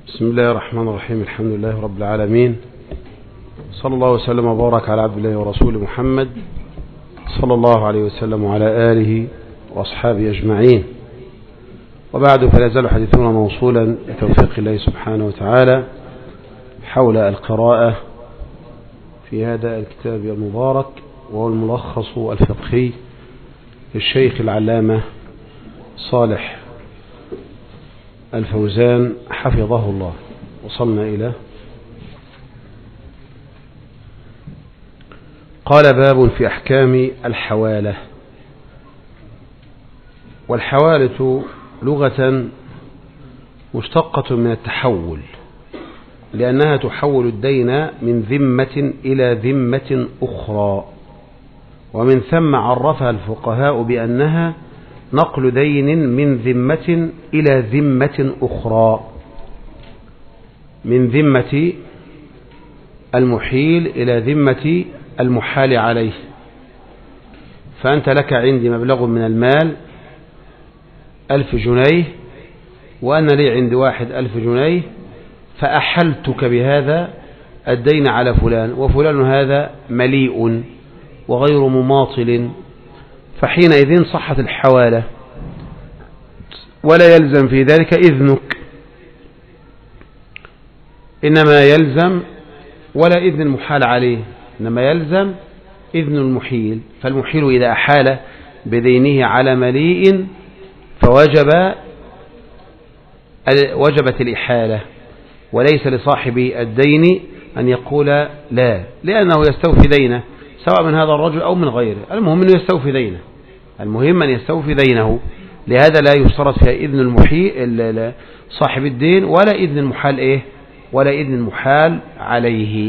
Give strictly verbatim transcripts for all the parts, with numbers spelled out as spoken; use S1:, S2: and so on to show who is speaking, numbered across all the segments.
S1: بسم الله الرحمن الرحيم. الحمد لله رب العالمين، صلى الله وسلم وبارك على عبد الله ورسوله محمد صلى الله عليه وسلم وعلى آله وأصحابه أجمعين. وبعد، فلا يزال حديثنا موصولا بتوفيق الله سبحانه وتعالى حول القراءة في هذا الكتاب المبارك، وهو الملخص الفقهي للشيخ العلامة صالح الفوزان حفظه الله. وصلنا إلى قال: باب في أحكام الحوالة. والحوالة لغة مشتقة من التحول، لأنها تحول الدين من ذمة إلى ذمة أخرى، ومن ثم عرفها الفقهاء بأنها نقل دين من ذمة إلى ذمة أخرى، من ذمة المحيل إلى ذمة المحال عليه. فأنت لك عندي مبلغ من المال ألف جنيه، وأنا لي عند واحد ألف جنيه، فأحلتك بهذا الدين على فلان، وفلان هذا مليء وغير مماطل، فحينئذ صحت الحوالة، ولا يلزم في ذلك إذنك، إنما يلزم ولا إذن المحال عليه، إنما يلزم إذن المحيل. فالمحيل إذا أحال بدينه على مليء فوجب وجبت الإحالة، وليس لصاحب الدين أن يقول لا، لأنه يستوفي دينه سواء من هذا الرجل أو من غيره. المهم أنه يستوفي دينه، المهم أن يستوفي دينه. لهذا لا يشترط فيها إذن المحيل صاحب الدين، ولا إذن المحال إيه ولا إذن المحال عليه.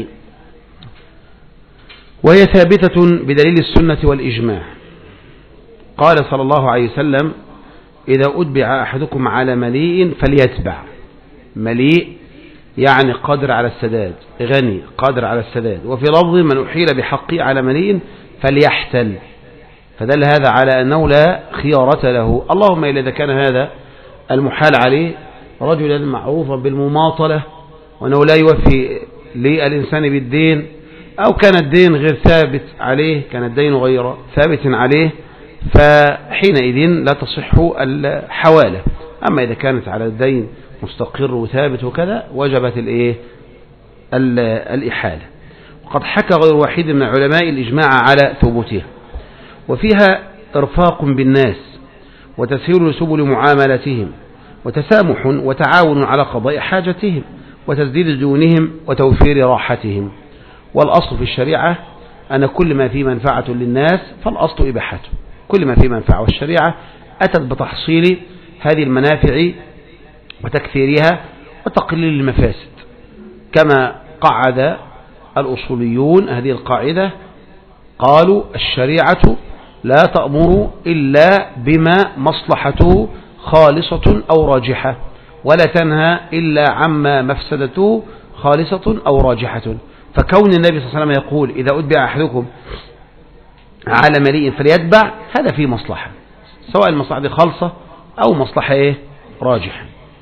S1: وهي ثابتة بدليل السنة والإجماع. قال صلى الله عليه وسلم: إذا أتبع أحدكم على مليء فليتبع. مليء يعني قادر على السداد، غني قادر على السداد. وفي لفظ: من أحيل بحقه على مليء فليحتل. فدل هذا على أنه لا خيارة له، اللهم إلا إذا كان هذا المحال عليه رجلا معروفا بالمماطلة، وأنه لا يوفي للإنسان بالدين، أو كان الدين غير ثابت عليه، كان الدين غير ثابت عليه، فحينئذ لا تصح الحوالة. أما إذا كانت على الدين مستقر وثابت وكذا وجبت الإيه الإحالة. وقد حكى غير واحد من علماء الإجماع على ثبوتها، وفيها إرفاق بالناس وتسهيل سبل معاملتهم وتسامح وتعاون على قضاء حاجتهم وتسديد ديونهم وتوفير راحتهم. والأصل في الشريعة أن كل ما فيه منفعة للناس فالأصل إباحته، كل ما فيه منفعة، والشريعة أتت بتحصيل هذه المنافع وتكثيرها وتقليل المفاسد، كما قعد الأصوليون هذه القاعدة. قالوا: الشريعة لا تأمر إلا بما مصلحته خالصة أو راجحة، ولا تنهى إلا عما مفسدته خالصة أو راجحة. فكون النبي صلى الله عليه وسلم يقول: إذا أتبع أحدكم على مليء فليتبع، هذا فيه مصلحة، سواء المصلحة دي خالصة أو مصلحة إيه راجحة.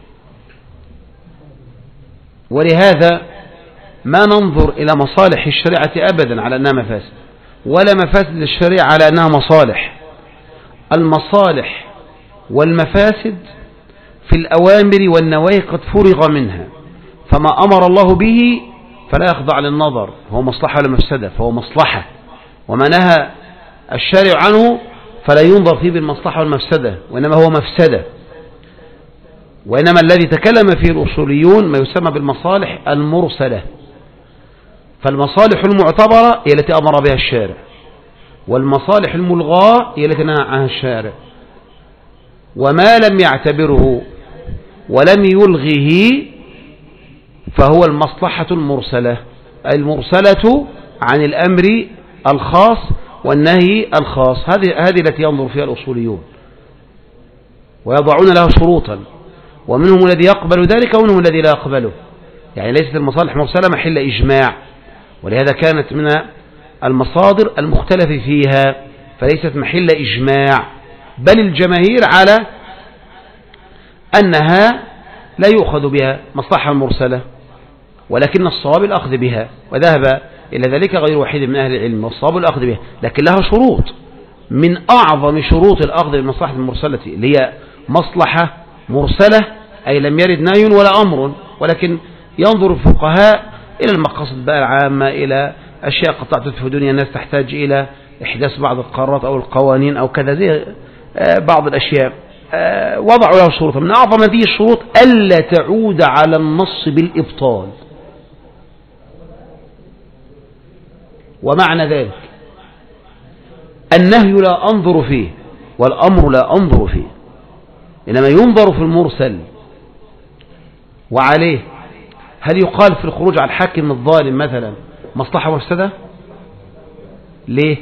S1: ولهذا ما ننظر إلى مصالح الشريعة أبدا على أنها مفاسد، ولا مفاسد الشريعة على أنها مصالح. المصالح والمفاسد في الأوامر والنواهي قد فرغ منها، فما أمر الله به فلا يخضع للنظر، هو مصلحة ولا مفسدة، فهو مصلحة. وما نهى الشارع عنه فلا ينظر فيه بالمصلحة والمفسدة، وإنما هو مفسدة. وإنما الذي تكلم فيه الأصوليون ما يسمى بالمصالح المرسلة. فالمصالح المعتبرة هي التي أمر بها الشارع، والمصالح الملغاة هي التي نهى عنها الشارع. وما لم يعتبره ولم يلغه فهو المصلحة المرسلة، المرسلة عن الأمر الخاص والنهي الخاص. هذه هذه التي ينظر فيها الأصوليون، ويضعون له شروطا، ومنهم الذي يقبل ذلك ومنهم الذي لا يقبله. يعني ليست المصالح مرسلة محل إجماع، ولهذا كانت من المصادر المختلف فيها، فليست محل إجماع، بل الجماهير على أنها لا يؤخذ بها مصلحة مرسلة، ولكن الصواب الأخذ بها، وذهب إلى ذلك غير واحد من أهل العلم، والصواب الأخذ بها، لكن لها شروط. من أعظم شروط الأخذ بالمصلحة المرسلة اللي هي مصلحة مرسلة، أي لم يرد نهي ولا أمر، ولكن ينظر الفقهاء إلى المقاصد بقى العامة، إلى أشياء قد تعطف في دنيا الناس تحتاج إلى إحداث بعض القرارات أو القوانين أو كذا، زي بعض الأشياء وضعوا له شروطا. من أعظم هذه الشروط ألا تعود على النص بالإبطال. ومعنى ذلك النهي لا أنظر فيه والأمر لا أنظر فيه، إنما ينظر في المرسل. وعليه هل يقال في الخروج على الحاكم الظالم مثلا مصلحة ومفسدة؟ ليه؟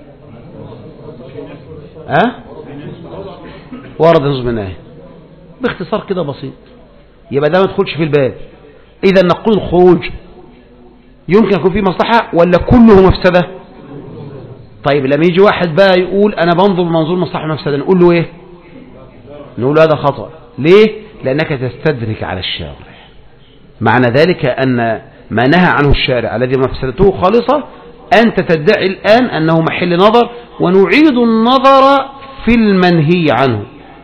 S1: أه؟ ورد نظم النهي باختصار كده بسيط، يبقى ده ما تدخلش في الباب. إذا نقول الخروج يمكن يكون فيه مصلحة ولا كله مفسدة؟ طيب لما يجي واحد بقى يقول أنا بنظر بمنظور مصلحة مفسدة، نقول له إيه؟ نقول له هذا خطأ. ليه؟ لأنك تستدرك على الشارع. معنى ذلك أن ما نهى عنه الشارع الذي مفسدته خالصة أنت تدعي الآن أنه محل نظر، ونعيد النظر في المنهي عنه،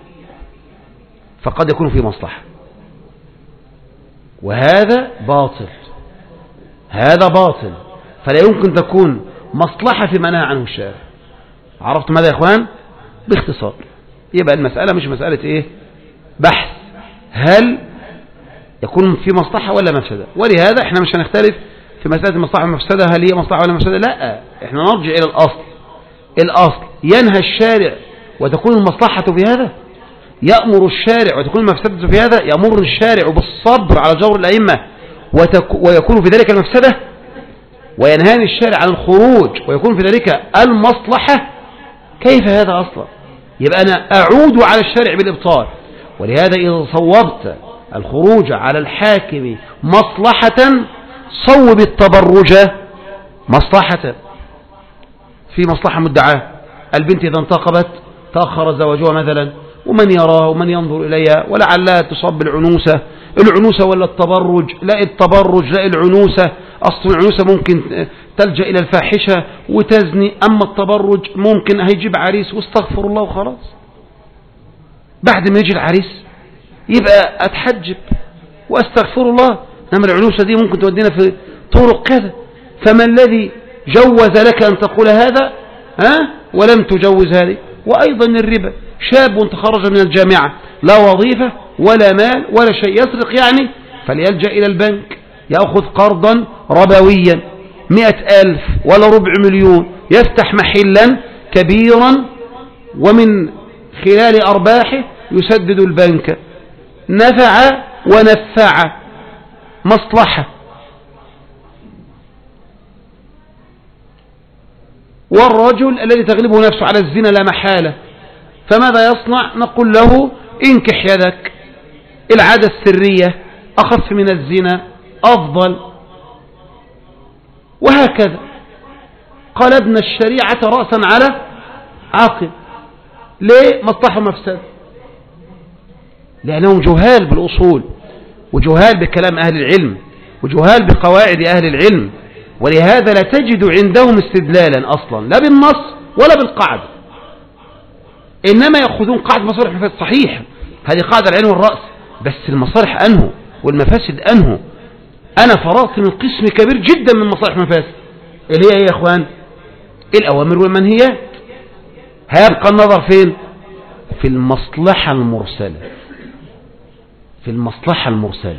S1: فقد يكون في مصلحة، وهذا باطل. هذا باطل، فلا يمكن تكون مصلحة في منهى عنه الشارع. عرفت ماذا يا إخوان؟ باختصار يبقى المسألة مش مسألة إيه؟ بحث هل يكون في مصلحة ولا مفسدة، ولهذا احنا مش هنختلف في مسألة المصلحة والمفسدة هل هي مصلحة ولا مفسدة، لا، احنا نرجع إلى الأصل. الأصل ينهى الشارع وتكون المصلحة في هذا، يأمر الشارع وتكون المفسدة في هذا، يأمر الشارع بالصبر على جور الأئمة ويكون في ذلك المفسدة، وينهاني الشارع عن الخروج ويكون في ذلك المصلحة. كيف هذا أصلا؟ يبقى أنا أعود على الشارع بالإبطال. ولهذا إذا صوبت الخروج على الحاكم مصلحة صوب التبرج مصلحة، في مصلحة مدعاة. البنت إذا انتقبت تأخر زواجها مثلا، ومن يراها ومن ينظر إليها ولعلها تصاب بالعنوسة، العنوسة ولا التبرج، لا التبرج لا العنوسة، أصل العنوسة ممكن تلجأ إلى الفاحشة وتزني، أما التبرج ممكن هيجيب عريس واستغفر الله وخلاص، بعد ما يجي العريس يبقى أتحجب وأستغفر الله، إنما العنوسة دي ممكن تودينا في طرق كذا. فما الذي جوز لك أن تقول هذا ها ولم تجوز هذه؟ وأيضا الربا، شاب تخرج من الجامعة لا وظيفة ولا مال ولا شيء، يسرق يعني، فليلجأ إلى البنك يأخذ قرضا ربويا مئة ألف ولا ربع مليون، يفتح محلا كبيرا ومن خلال أرباحه يسدد البنك، نفع ونفع، مصلحة. والرجل الذي تغلبه نفسه على الزنا لا محالة، فماذا يصنع؟ نقول له انكح يدك، العادة السرية أخف من الزنا، أفضل، وهكذا. قلبنا الشريعة رأسا على عقل. ليه؟ مصلحة ومفسدة، لأنهم جهال بالأصول وجهال بكلام أهل العلم وجهال بقواعد أهل العلم، ولهذا لا تجد عندهم استدلالا أصلا لا بالنص ولا بالقاعدة، إنما يأخذون قاعدة مصالح المفاسد. صحيح هذه قاعدة العلم والرأس، بس المصالح أنه والمفاسد أنه. أنا فرغت من قسم كبير جدا من مصالح المفاسد اللي هي يا إخوان الأوامر والمنهيات. هيبقى النظر فين؟ في المصلحة المرسلة، في المصلحة المرسلة،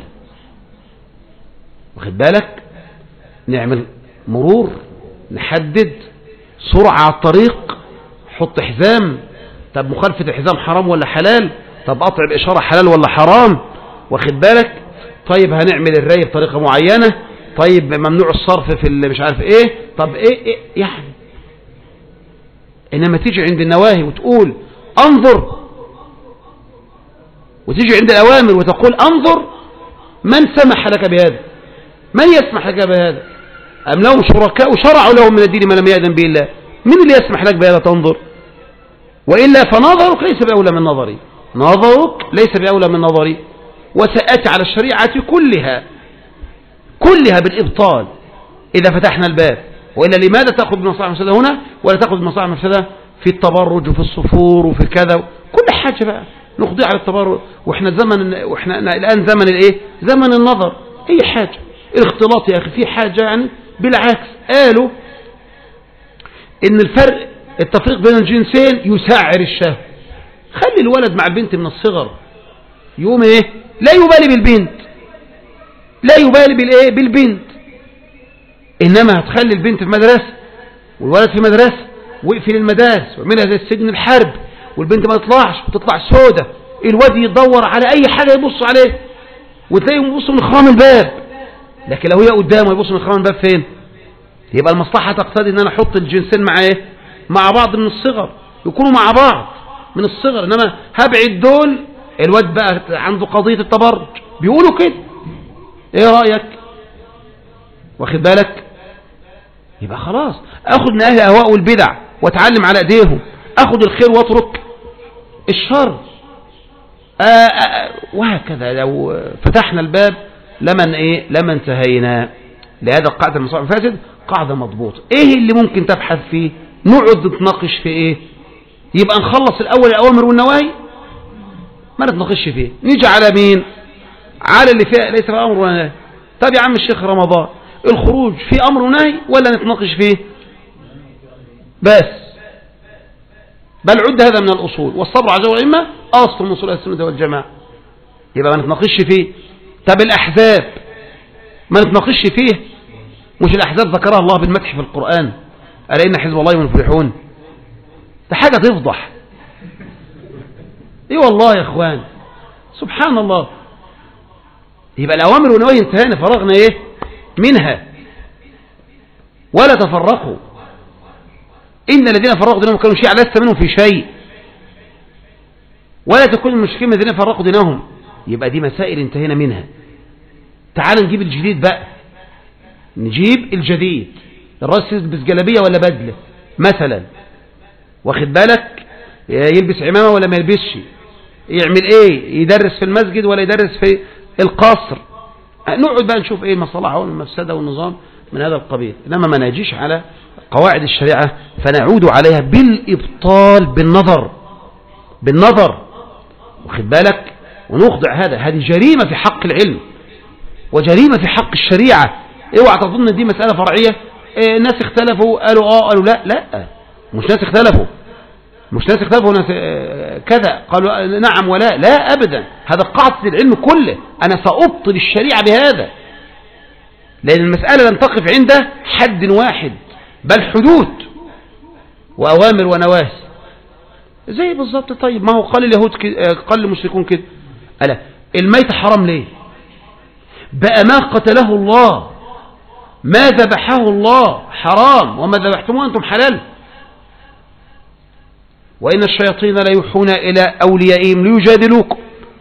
S1: واخد بالك؟ نعمل مرور، نحدد سرعة على الطريق، حط حزام، طب مخالفة الحزام حرام ولا حلال؟ طب قطع بإشارة حلال ولا حرام؟ واخد بالك؟ طيب هنعمل الري بطريقة معينة، طيب ممنوع الصرف في اللي مش عارف ايه، طب ايه, إيه يعني. انما تيجي عند النواهي وتقول انظر، وتيجي عند الأوامر وتقول انظر، من سمح لك بهذا؟ من يسمح لك بهذا؟ أم لهم شركاء وشرعوا لهم من الدين ما لم يأذن به الله؟ من اللي يسمح لك بهذا تنظر؟ وإلا فنظرك ليس بأولى من نظري، نظرك ليس بأولى من نظري. وسآتي على الشريعة كلها كلها بالإبطال إذا فتحنا الباب. وإلا لماذا تأخذ بمصالح مفسدة هنا ولا تأخذ بمصالح مفسدة في التبرج وفي الصفور وفي كذا كل حاجة بقى نخضع على التبرج. وإحنا زمن وإحنا الآن زمن الإيه؟ زمن النظر. أي حاجة الاختلاط يا أخي في حاجة يعني بالعكس قالوا إن الفرق التفريق بين الجنسين يسعر الشهوة. خلي الولد مع البنت من الصغر يقوم إيه؟ لا يبالي بالبنت لا يبالي بالإيه؟ بالبنت. إنما هتخلي البنت في مدرسة والولد في مدرسة ويقفل المدارس ويعملها زي السجن الحرب والبنت ما تطلعش وتطلع سودة. الواد يدور على أي حاجة يبص عليه وتلاقيهم يبصوا من خرام الباب. لكن لو هي قدامه يبص من خرام الباب فين؟ يبقى المصلحة تقتضي ان انا احط الجنسين مع ايه؟ مع بعض من الصغر يكونوا مع بعض من الصغر. انما هبعد دول الواد بقى عنده قضية التبرج بيقولوا كده. ايه رأيك؟ واخد بالك؟ يبقى خلاص اخد من اهل الاهواء والبدع واتعلم على ايديهم اخد الخير واترك الشر. آآ آآ وهكذا لو فتحنا الباب لمن ايه لما انتهينا. لهذا القاعدة المصالح المفاسد قاعدة مضبوطة. ايه اللي ممكن تبحث فيه؟ نقعد نتناقش في ايه؟ يبقى نخلص الاول الاوامر والنواهي ما نتناقش فيه. نيجي على مين؟ على اللي فيه ليس فيه امر ولا نهي. طب يا عم الشيخ رمضان الخروج في امر ونهي ولا نتناقش فيه؟ بس بل عد هذا من الاصول والصبر على جور الائمه اصل من اصول السنه والجماعه. يبقى ما نتناقش فيه. طب الاحزاب ما نتناقش فيه. مش الاحزاب ذكرها الله بالمدح في القران الا ان حزب الله هم المفلحون. ده حاجه تفضح. ايه والله يا اخوان سبحان الله. يبقى الاوامر والنواهي انتهينا فرغنا ايه منها. ولا تفرقوا ان الذين فرقوا دينهم كانوا شيعا لست منهم في شيء ولا تكون المشركين الذين فرقوا دينهم. يبقى دي مسائل انتهينا منها. تعال نجيب الجديد بقى. نجيب الجديد. الراس يلبس جلابيه ولا بدله مثلا واخد بالك؟ يلبس عمامه ولا ما يلبسش؟ يعمل ايه؟ يدرس في المسجد ولا يدرس في القصر؟ نقعد بقى نشوف ايه المصلحه والمفسده والنظام من هذا القبيل. انما ما نجيش على قواعد الشريعه فنعود عليها بالابطال بالنظر بالنظر واخد بالك؟ ونخضع هذا. هذه جريمه في حق العلم وجريمة في حق الشريعة. اوعى تظن دي مسألة فرعية. إيه الناس اختلفوا قالوا اه قالوا لا لا مش ناس اختلفوا مش ناس اختلفوا ناس اه كذا قالوا نعم ولا لا ابدا. هذا قاعدة العلم كله. انا سأبطل الشريعة بهذا لان المسألة لن تقف عند حد واحد بل حدود واوامر ونواهي زي بالضبط. طيب ما هو قال اليهود قال المشركون كده ألا الميت حرام ليه؟ بقى ما قتله الله ما ذبحه الله حرام وما ذبحتموه أنتم حلال. وإن الشياطين لا يوحون إلى أوليائهم ليجادلوكم.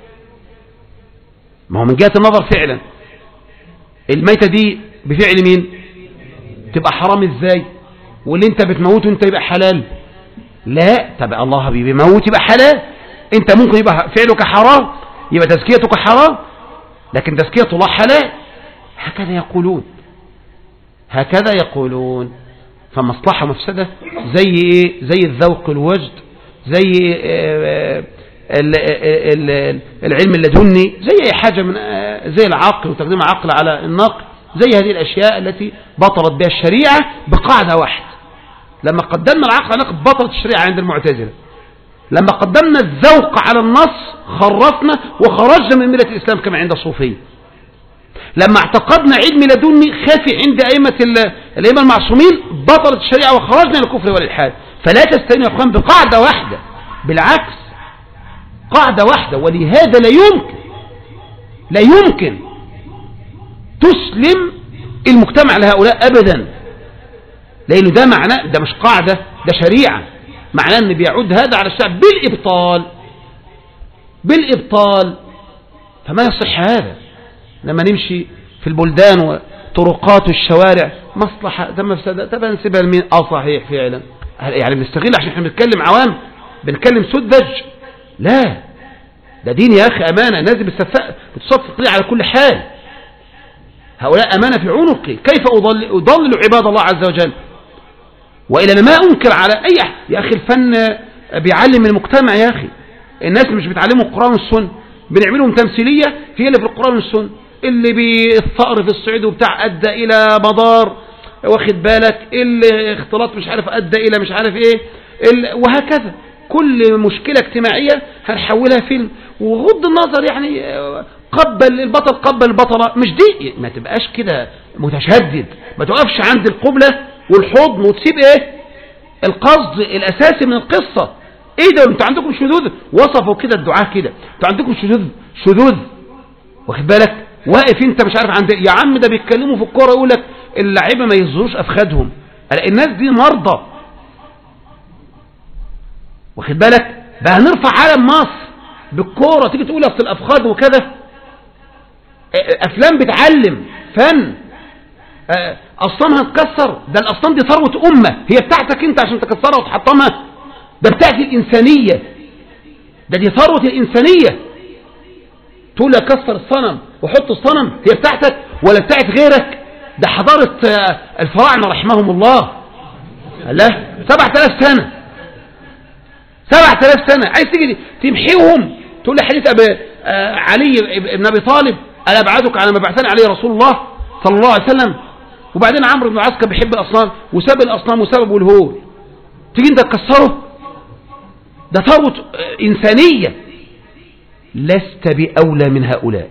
S1: ما هو من جهة النظر فعلا الميتة دي بفعل مين؟ تبقى حرام ازاي؟ واللي انت بتموته انت يبقى حلال؟ لا. تبقى الله بيموت يبقى حلال. انت ممكن يبقى فعلك حرام يبقى تزكيتك حرام لكن تزكية الله حلال. هكذا يقولون هكذا يقولون. فمصلحة مفسدة زي ايه؟ زي الذوق الوجد زي العلم اللدني زي اي حاجة من زي العقل وتقديم العقل على النقل زي هذه الاشياء التي بطلت بها الشريعة بقاعدة واحدة. لما قدمنا العقل على النقل بطلت الشريعة عند المعتزلة. لما قدمنا الذوق على النص خرفنا وخرجنا من ملة الإسلام كما عند الصوفية. لما اعتقدنا علم لدني خافي عند أئمة الأئمة المعصومين بطلت الشريعة وخرجنا الكفر والإلحاد. فلا تستهينوا يا أخوان بقاعدة واحدة بالعكس قاعدة واحدة. ولهذا لا يمكن لا يمكن تسلم المجتمع لهؤلاء أبدا لأنه ده معناه ده مش قاعدة ده شريعة. معناه أن بيعود هذا على الشعب بالإبطال بالإبطال. فما يصح هذا. لما نمشي في البلدان وطرقات والشوارع مصلحة ده مفسدة طب نسيبها لمين؟ اه صحيح فعلا يعني بنستغل عشان احنا بنتكلم عوام بنتكلم سذج. لا ده دين يا أخي، أمانة نازل بتصفق لي على كل حال. هؤلاء أمانة في عنقي، كيف أضل, أضلل عباد الله عز وجل؟ وإلا أنا ما أنكر على أي يا أخي الفن بيعلم المجتمع يا أخي. الناس مش بتعلموا القرآن والسنة، بنعملهم تمثيلية هي اللي في القرآن والسنة، اللي بالثأر في الصعيد وبتاع أدى إلى مدار، واخد بالك، اللي اختلاط مش عارف أدى إلى مش عارف إيه، وهكذا. كل مشكلة اجتماعية هنحولها فيلم. وغض النظر يعني قبل البطل قبل البطلة، مش دي، ما تبقاش كده متشدد، ما توقفش عند القبلة والحضن وتسيب ايه القصد الأساسي من القصة. ايه ده انتوا عندكم شذوذ؟ وصفوا كده الدعاة كده، انتوا عندكم شذوذ شذوذ واخد بالك، واقف انت مش عارف عند يا عم ده بيتكلموا في الكوره يقول لك اللعيبه ما يظهروش افخادهم. الناس دي مرضى واخد بالك. بقى هنرفع علم مصر بالكوره، تيجي تقول اصل الافخاذ وكذا. افلام بتعلم فن، اصنام هتكسر، ده الاصنام دي ثروه امه، هي بتاعتك انت عشان تكسرها وتحطمها، ده بتاعت الانسانيه، ده دي ثروه الانسانيه. تقول لي كسر الصنم وحط الصنم، هي بتاعتك ولا بتاعت غيرك؟ ده حضاره الفراعنه رحمهم الله، الله سبعة آلاف سنه، سبعة آلاف سنه عايز تيجي تمحيهم؟ تقول لي حديث أبي علي بن ابي طالب الا ابعدك على ما بعثني عليه رسول الله صلى الله عليه وسلم. وبعدين عمرو بن العاص كان بيحب الاصنام وساب الاصنام وسببه الهول، تيجي انت تكسره؟ ده ثروه انسانيه، لست بأولى من هؤلاء.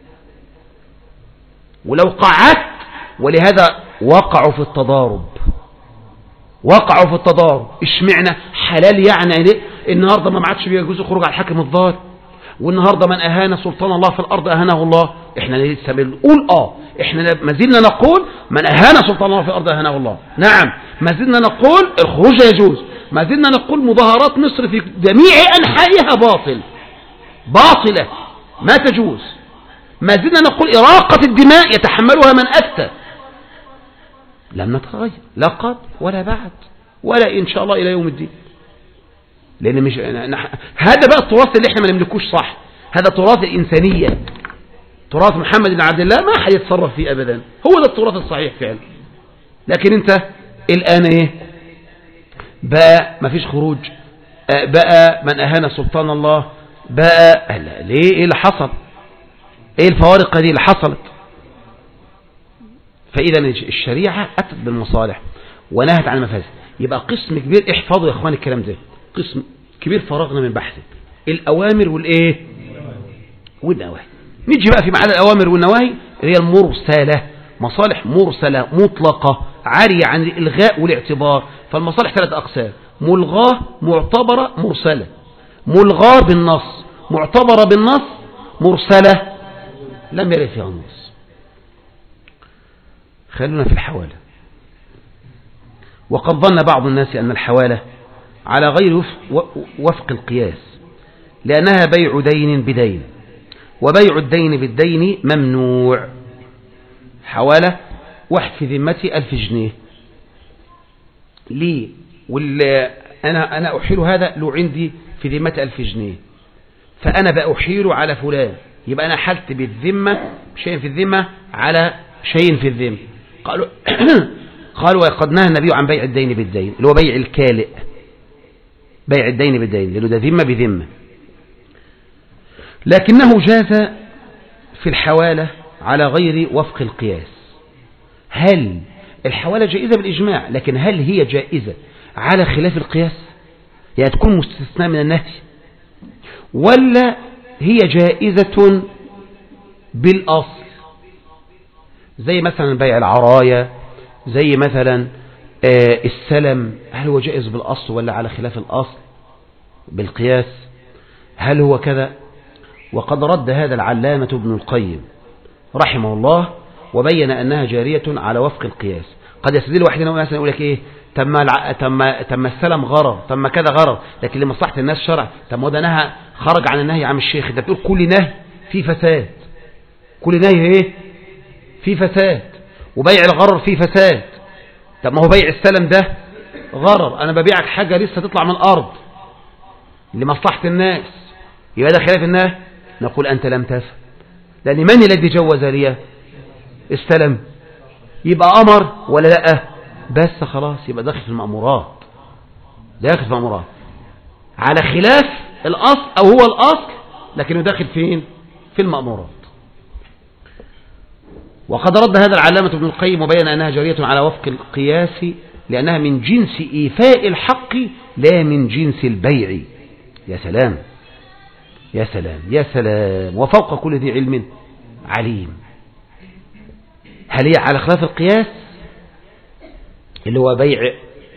S1: ولو قعدت، ولهذا وقعوا في التضارب، وقعوا في التضارب. اشمعنى حلال يعني ليه؟ النهارده ما عادش بيجوز الخروج على الحاكم الظالم، والنهارده من اهان سلطان الله في الارض اهانه الله. احنا لسه بنقول اه احنا ما زلنا نقول من اهان سلطان الله في الارض اهانه الله. نعم ما زلنا نقول الخروج يجوز، ما زلنا نقول مظاهرات مصر في جميع انحائها باطل، باطلة ما تجوز. ما زلنا نقول إراقة الدماء يتحملها من أفتى. لم نتغير لا قبل ولا بعد ولا إن شاء الله إلى يوم الدين. لأن مش هذا بقى التراث اللي احنا ما نملكوش صح، هذا تراث الإنسانية، تراث محمد بن عبد الله ما حيتصرف فيه أبدا، هو ده التراث الصحيح فعلا. لكن أنت الآن إيه بقى؟ ما فيش خروج، بقى من أهان سلطان الله بقى. ليه؟ ايه اللي حصل؟ ايه الفوارق دي اللي حصلت؟ فاذا الشريعه اتت بالمصالح ونهت عن المفاسد. يبقى قسم كبير، احفظوا يا اخوان الكلام ده، قسم كبير فرغنا من بحثه، الاوامر والايه والنواهي. نيجي بقى في معنى الاوامر والنواهي اللي هي المرسله، مصالح مرسله مطلقه عاريه عن الالغاء والاعتبار. فالمصالح ثلاث اقسام: ملغاه، معتبره، مرسله. ملغاه بالنص، معتبرة بالنص، مرسلة لم يرد فيها النص. خلونا في الحوالة. وقد ظن بعض الناس أن الحوالة على غير وفق القياس، لأنها بيع دين بدين، وبيع الدين بالدين ممنوع. حوالة واحد في ذمتي ألف جنيه ليه، واللي أنا, أنا أحيل هذا له عندي في ذمة ألف جنيه، فأنا بأحيله على فلان، يبقى أنا حلت بالذمة شيء في الذمة على شيء في الذمة. قالوا قالوا وقد نهى النبي عن بيع الدين بالدين، اللي هو بيع الكالئ، بيع الدين بالدين لأنه ده ذمة بذمة. لكنه جاز في الحوالة على غير وفق القياس. هل الحوالة جائزة بالإجماع، لكن هل هي جائزة على خلاف القياس؟ يعني تكون مستثناء من النهي، ولا هي جائزة بالأصل؟ زي مثلا بيع العراية، زي مثلا آه السلم، هل هو جائز بالأصل ولا على خلاف الأصل بالقياس؟ هل هو كذا؟ وقد رد هذا العلامة ابن القيم رحمه الله وبين أنها جارية على وفق القياس. قد يستدل واحد مثلا يقول لك ايه، تم الع... تم تم السلم غرر، تم كذا غرر، لكن لمصلحة الناس شرع. طب ما ده نهى، خرج عن النهي. عن الشيخ انت بتقول كل نهي فيه فساد، كل نهي ايه فيه فساد، وبيع الغرر فيه فساد. طب ما هو بيع السلم ده غرر، انا ببيعك حاجة لسه تطلع من الارض لمصلحة الناس، يبقى ده خلاف النهي، نقول أنت لم تفهم، لأن من الذي جوز لي؟ استلم، يبقى أمر ولا لا؟ بس خلاص يبقى داخل في المأمورات، داخل في المأمورات على خلاف الأصل أو هو الأصل، لكنه داخل فين؟ في المأمورات. وقد رد هذا العلامة ابن القيم وبين أنها جارية على وفق القياس، لأنها من جنس إيفاء الحق لا من جنس البيع. يا سلام يا سلام يا سلام، وفوق كل ذي علم عليم. هل هي على خلاف القياس اللي هو بيع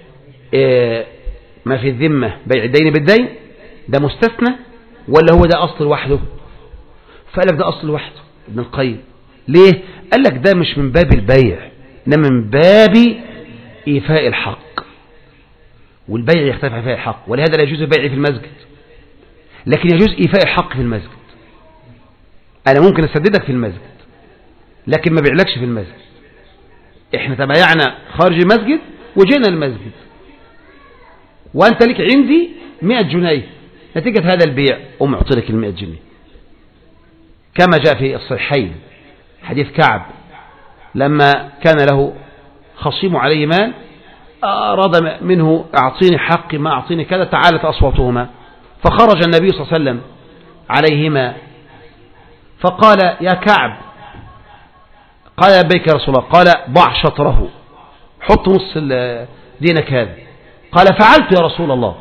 S1: ما في الذمة، بيع الدين بالدين، ده مستثنى ولا هو ده أصل وحده؟ فقال لك ده أصل وحده ابن القيم. ليه؟ قال لك ده مش من باب البيع، ده من باب إيفاء الحق، والبيع يختلف عن إيفاء الحق، ولهذا لا يجوز البيع في المسجد، لكن يجوز إيفاء الحق في المسجد. أنا ممكن أسددك في المسجد لكن ما بيعلكش في المسجد. إحنا تبايعنا خارج المسجد وجينا المسجد، وأنت لك عندي مئة جنيه، نتيجة هذا البيع أم أعطي لك المئة جنيه، كما جاء في الصحيحين حديث كعب لما كان له خصيم عليه مال، أراد منه أعطيني حقي ما أعطيني كذا، تعالت أصواتهما، فخرج النبي صلى الله عليه وسلم عليهما فقال يا كعب، قال لبيك يا رسول الله، قال ضع شطره، حط نص دينك هذا، قال فعلت يا رسول الله،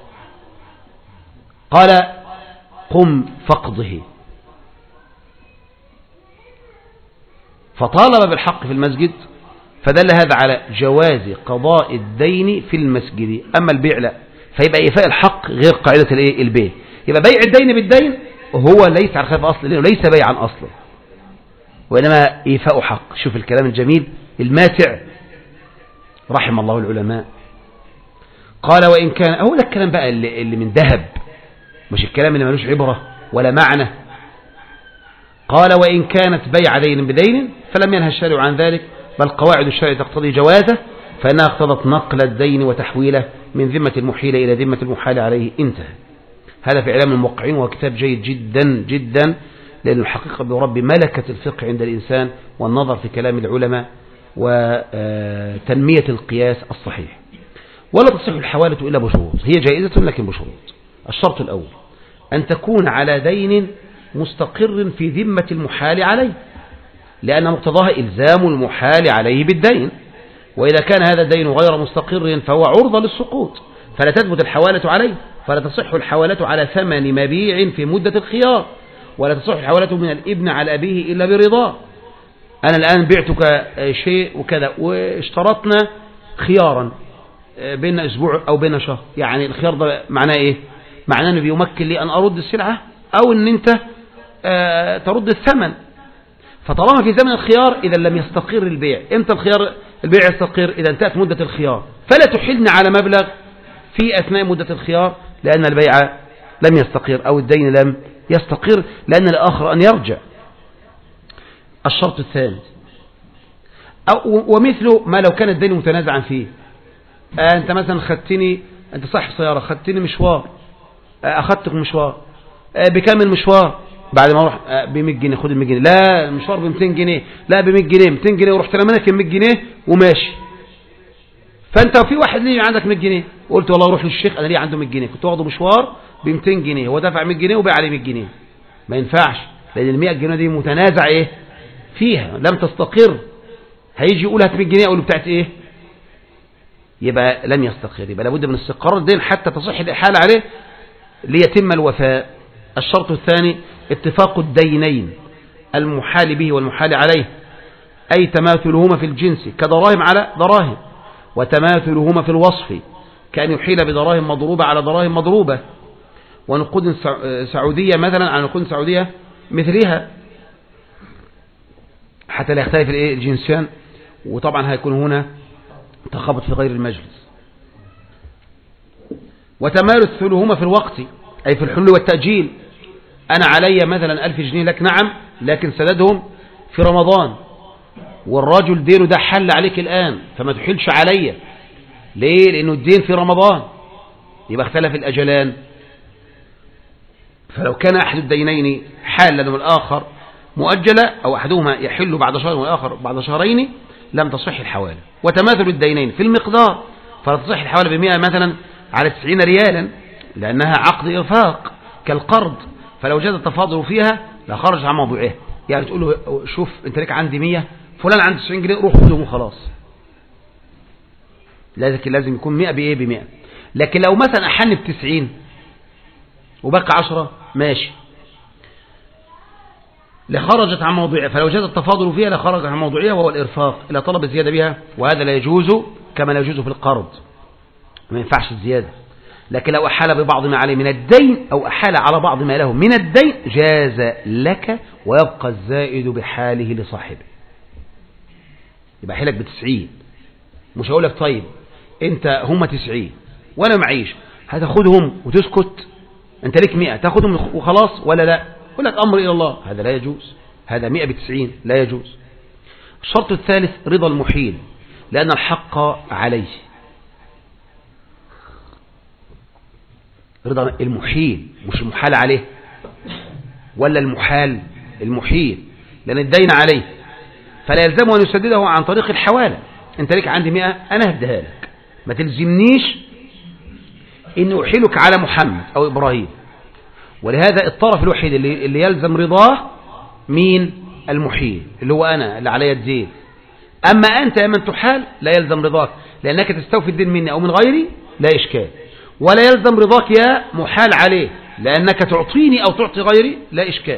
S1: قال قم فاقضه. فطالب بالحق في المسجد، فدل هذا على جواز قضاء الدين في المسجد، أما البيع لا، فيبقى إيفاء الحق غير قاعدة الايه البيع. يبقى بيع الدين بالدين هو ليس على خلاف أصل، لأنه ليس بيعا أصلا، وإنما إيفاء حق. شوف الكلام الجميل الماتع رحم الله العلماء. قال وإن كان، أقول لك الكلام بقى اللي, اللي من ذهب، مش الكلام اللي ملوش عبرة ولا معنى. قال وإن كانت بيع دين بدين فلم ينهى الشارع عن ذلك، بل قواعد الشرع تقتضي جوازه، فإنها اقتضت نقل الدين وتحويله من ذمة المحيل إلى ذمة المحال عليه. انتهى. هذا في إعلام الموقعين، وهو كتاب جيد جدا جدا، لأن الحقيقة برب ملكة الفقه عند الإنسان والنظر في كلام العلماء وتنمية القياس الصحيح. ولا تصح الحوالة إلا بشروط، هي جائزة لكن بشروط. الشرط الأول أن تكون على دين مستقر في ذمة المحال عليه، لأن مقتضاها إلزام المحال عليه بالدين، وإذا كان هذا الدين غير مستقر فهو عرضة للسقوط، فلا تثبت الحوالة عليه، فلا تصح الحوالة على ثمن مبيع في مدة الخيار، ولا تصح الحوالة من الابن على أبيه إلا برضاه. أنا الآن بعتك شيء وكذا واشترطنا خيارا بين أسبوع أو بين شهر، يعني الخيار ده معناه إيه؟ معناه أنه بيمكن لي أن أرد السلعة أو أن أنت ترد الثمن. فطالما في زمن الخيار إذا لم يستقر البيع. إمتى الخيار البيع يستقر؟ إذا انتهت مدة الخيار، فلا تحلنا على مبلغ في أثناء مدة الخيار، لأن البيع لم يستقر أو الدين لم يستقر، لأن الآخر أن يرجع. الشرط الثاني ومثله ما لو كان الدين متنازعا فيه. أنت مثلا خدتني، أنت صاحب سيارة، خدتني مشوار، أخدتك مشوار، بكام المشوار؟ بعد ما اروح ب مية جنيه، خد ال مية جنيه، لا المشوار ب ميتين جنيه، لا ب مية جنيه، ميتين جنيه، ورحت رمانك ال مية جنيه وماشي. فانت في واحد ليه عندك مية جنيه، قلت والله روح للشيخ انا ليه عنده مية جنيه، كنت واخده مشوار ب ميتين جنيه، هو دفع مية جنيه وباع عليه مية جنيه. ما ينفعش، لان ال مية جنيه دي متنازع ايه فيها، لم تستقر. هيجي يقول هات مية جنيه، اقول له بتاعت ايه؟ يبقى لم يستقر، يبقى لابد من استقرار الدين حتى تصح الاحاله عليه ليتم الوفاء. الشرط الثاني اتفاق الدينين المحال به والمحال عليه، أي تماثلهما في الجنس كدراهم على دراهم، وتماثلهما في الوصف كأن يحيل بدراهم مضروبة على دراهم مضروبة، ونقود سعودية مثلا على نقود سعودية مثلها، حتى لا يختلف الجنسان. وطبعا هيكون هنا تخابط في غير المجلس. وتماثلهما في الوقت أي في الحل والتأجيل، أنا علي مثلا ألف جنيه لك، نعم، لكن سددهم في رمضان، والرجل دينه ده حل عليك الآن، فما تحلش علي. ليه؟ لأنه الدين في رمضان، يبقى اختلف الأجلان. فلو كان أحد الدينين حالا والآخر مؤجلة أو أحدهما يحل بعد شهر والآخر بعد شهرين لم تصح الحوالة. وتماثل الدينين في المقدار، فلا تصح الحوالة بمئة مثلا على تسعين ريالا لأنها عقد إرفاق كالقرض، فلو جاز التفاضل فيها لخرج عن موضوعها. يعني تقول له شوف أنت لك عندي مية، فلان عنده تسعين جنيه، روح خدهم وخلاص. لكن لازم يكون مئة بإيه بمئة. لكن لو مثلا أحن بتسعين وبقى عشرة ماشي لخرجت عن موضوعها، فلو جاز التفاضل فيها لخرج عن موضوعها وهو الإرفاق إلى طلب الزيادة بها، وهذا لا يجوز كما لا يجوز في القرض، ما ينفعش الزيادة. لكن لو أحال ببعض ما عليه من الدين أو أحال على بعض ما له من الدين جاز لك ويبقى الزائد بحاله لصاحبه. يبقى حالك بتسعين، مش هقول لك طيب انت هم تسعين وانا معيش هتاخدهم وتسكت، انت ليك مئة تاخدهم وخلاص ولا لا؟ يقول لك امر الى الله، هذا لا يجوز، هذا مئة بتسعين لا يجوز. الشرط الثالث رضا المحيل، لأن الحق عليه. رضا المحيل مش المحال عليه ولا المحال، المحيل، لأن الدين عليه فلا يلزمه أن يسدده عن طريق الحوالة. انت ليك عندي مئة انا هديها لك، ما تلزمنيش ان احيلك على محمد او ابراهيم. ولهذا الطرف الوحيد اللي, اللي يلزم رضاه مين؟ المحيل، اللي هو انا اللي علي الدين. اما انت يا من تحال لا يلزم رضاك، لانك تستوفي الدين مني او من غيري لا اشكال. ولا يلزم رضاك يا محال عليه، لانك تعطيني او تعطي غيري لا اشكال.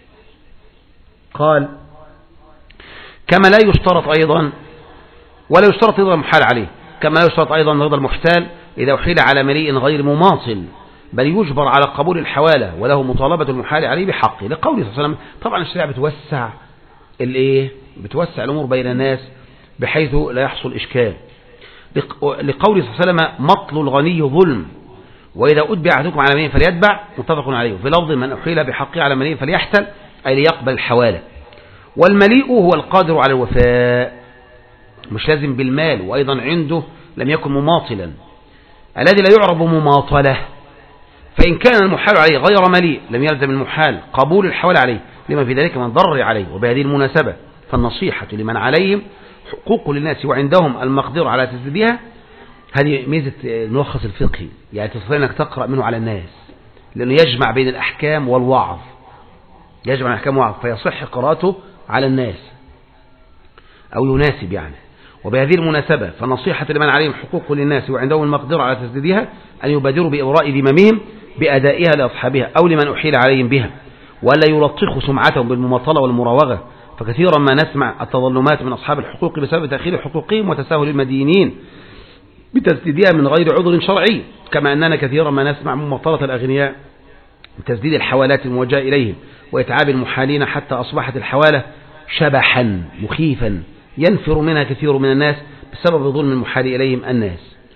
S1: قال كما لا يشترط ايضا، ولا يشترط رضا المحال عليه، كما لا يشترط أيضا رضا المحتال إذا أحيل على مليء غير مماطل، بل يجبر على قبول الحوالة وله مطالبة المحال عليه بحقه، لقوله صلى الله عليه وسلم. طبعا الشريعة بتوسع الايه، بتوسع الأمور بين الناس بحيث لا يحصل إشكال. لقوله صلى الله عليه وسلم مطل الغني ظلم، وإذا أتبع أحدكم على مليء فليتبع، متفق عليه. في لفظ من أحيل بحقه على مليء فليحتل، أي ليقبل الحوالة. والمليء هو القادر على الوفاء، مش لازم بالمال، وأيضا عنده لم يكن مماطلا، الذي لا يعرب مماطلة. فإن كان المحال عليه غير مليء لم يلزم المحال قبول الحوال عليه لما في ذلك من ضرر عليه. وبهذه المناسبة فالنصيحة لمن عليهم حقوق للناس وعندهم المقدرة على تسديدها. هذه ميزة الملخص الفقهي، يعني تستطيع أنك تقرأ منه على الناس، لأنه يجمع بين الأحكام والوعظ، يجمع الأحكام والوعظ، فيصح قراءته على الناس أو يناسب يعني. وبهذه المناسبة فالنصيحة لمن عليهم حقوق للناس وعندهم المقدرة على تسديدها أن يبادروا بإبراء ذممهم بأدائها لأصحابها أو لمن أحيل عليهم بها، ولا يلطخوا سمعتهم بالمماطلة والمراوغة. فكثيرا ما نسمع التظلمات من أصحاب الحقوق بسبب تأخير حقوقهم وتساهل المدينين بتسديدها من غير عذر شرعي، كما أننا كثيرا ما نسمع مماطلة الأغنياء بتسديد الحوالات الموجهة إليهم وإتعاب المحالين، حتى أصبحت الحوالة شبحا مخيفا ينفر منها كثير من الناس بسبب ظلم المحال إليهم الناس.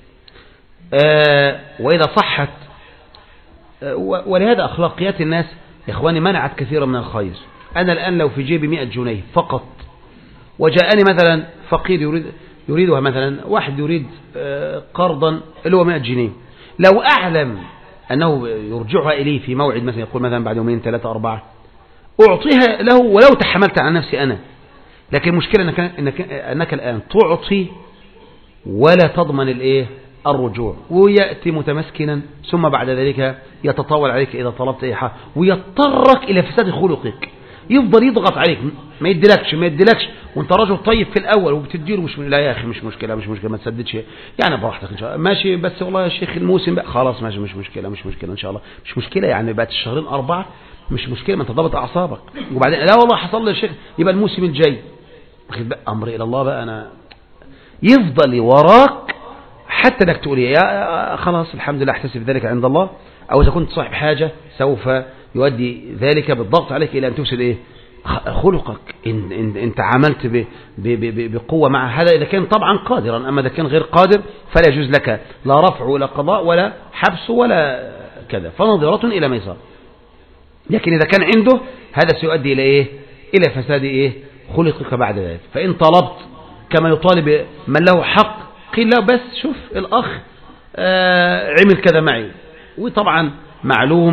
S1: آه وإذا صحت آه ولهذا أخلاقيات الناس يا إخواني منعت كثيرا من الخير. أنا الآن لو في جيبي مئة جنيه فقط وجاءني مثلا فقير يريد يريدها، مثلا واحد يريد آه قرضا اللي هو مئة جنيه، لو أعلم أنه يرجعها إليه في موعد مثلا، يقول مثلا بعد يومين ثلاثة أربعة، أعطيها له ولو تحملت عن نفسي أنا. لكن المشكلة أنك, أنك, أنك الآن تعطي ولا تضمن الإيه الرجوع، ويأتي متمسكنا ثم بعد ذلك يتطاول عليك إذا طلبت أي حاجة ويضطرك إلى فساد خلقك، يفضل يضغط عليك، ما يدلكش ما يدلكش وانت رجل طيب في الأول وبتديله، مش لا يا أخي مش مشكلة مش مشكلة ما تسددش يعني براحتك إن شاء الله ماشي، بس والله يا شيخ الموسم بقى خلاص ماشي مش مشكلة مش مشكلة إن شاء الله مش مشكلة، يعني بقت الشهرين أربعة مش مشكلة، ما انت ضبط أعصابك. وبعدين لا والله حصل لي يا شيخ يبقى الموسم الجاي، أمر إلى الله بقى. أنا يفضل وراك حتى انك تقول يا خلاص الحمد لله احتسب ذلك عند الله، أو إذا كنت صاحب حاجة سوف يؤدي ذلك بالضغط عليك إلى أن تفسد إيه خلقك. إن, إن, إن تعاملت ب ب ب بقوة مع هذا إذا كان طبعا قادرا، أما إذا كان غير قادر فلا يجوز لك لا رفع ولا قضاء ولا حبس ولا كذا، فنظرة إلى ميسر. لكن إذا كان عنده هذا سيؤدي إلى إيه إلى فساد إيه خلقك بعد ذلك. فإن طلبت كما يطالب من له حق قيل له بس شوف الأخ آه عمل كذا معي، وطبعا معلوم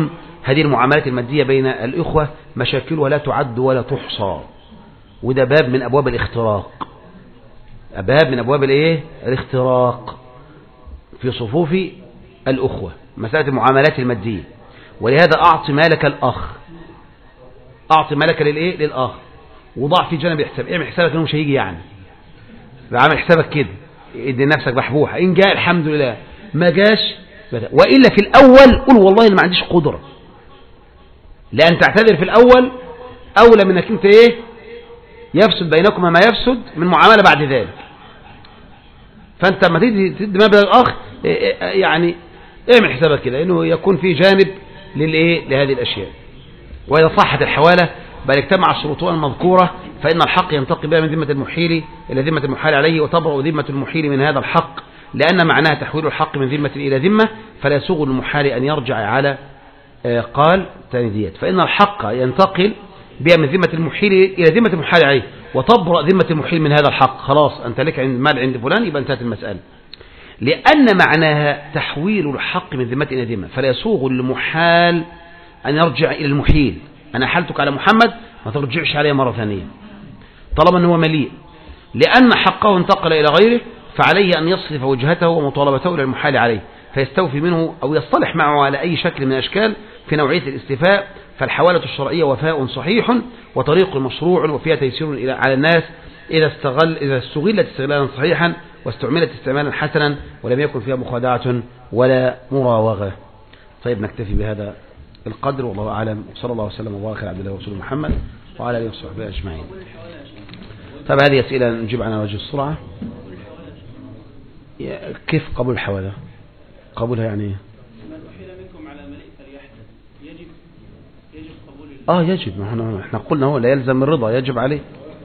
S1: هذه المعاملات المادية بين الإخوة مشاكلها لا تعد ولا تحصى، وده باب من أبواب الاختراق، باب من أبواب الايه الاختراق في صفوف الأخوة، مسألة المعاملات المادية. ولهذا أعطي مالك الأخ، أعطي مالك للإيه للأخ، وضع في جانب الحساب، اعمل حسابك إنه مش هيجي، يعني عامل حسابك كده، ادي نفسك بحبوحة، إن جاء الحمد لله، ما جاش وإلا في الأول قل والله اللي ما عنديش قدرة، لأن تعتذر في الأول أولى من أنك أنت إيه يفسد بينكما ما يفسد من معاملة بعد ذلك. فأنت لما تدي تدي مبلغ الأخ يعني اعمل حسابك كده إنه يكون في جانب للإيه لهذه الأشياء. وإذا صحت الحوالة بل اجتمع الشروطان المذكورة فإن الحق ينتقل بها من ذمة المحيل إلى ذمة المحال عليه، وتبرأ ذمة المحيل من هذا الحق، لأن معناها تحويل الحق من ذمة إلى ذمة، فلا يسوغ للمحال أن يرجع على قال تنديات، فإن الحق ينتقل بها من ذمة المحيل إلى ذمة المحال عليه، وتبرأ ذمة المحيل من هذا الحق. خلاص أنت لك عند مال عند فلان، يبقى انتهت المسألة، لأن معناها تحويل الحق من ذمة إلى ذمة، فلا يسوغ للمحال أن يرجع إلى المحيل. أنا حلتك على محمد ما ترجعش عليه مرة ثانية طالما أنه مليء، لأن حقه انتقل إلى غيره، فعليه أن يصرف وجهته ومطالبته إلى المحال عليه، فيستوفي منه أو يصطلح معه على أي شكل من الأشكال في نوعية الاستيفاء. فالحوالة الشرعية وفاء صحيح وطريق مشروع، وفيها تيسير على الناس إذا استغل إذا استغلت استغلالا صحيحا واستعملت استعمالا حسنا، ولم يكن فيها مخادعة ولا مراوغة. طيب نكتفي بهذا القدر، والله أعلم، وصلى الله وسلم وبارك على عبد الله ورسوله محمد وعلى آله وصحبه أجمعين. طيب هذه أسئلة نجيب عنها وجه السرعة. كيف قبول الحوالة؟ قبولها يعني ايه؟ اه يجب، ما احنا قلنا هو لا يلزم الرضا، يجب عليه.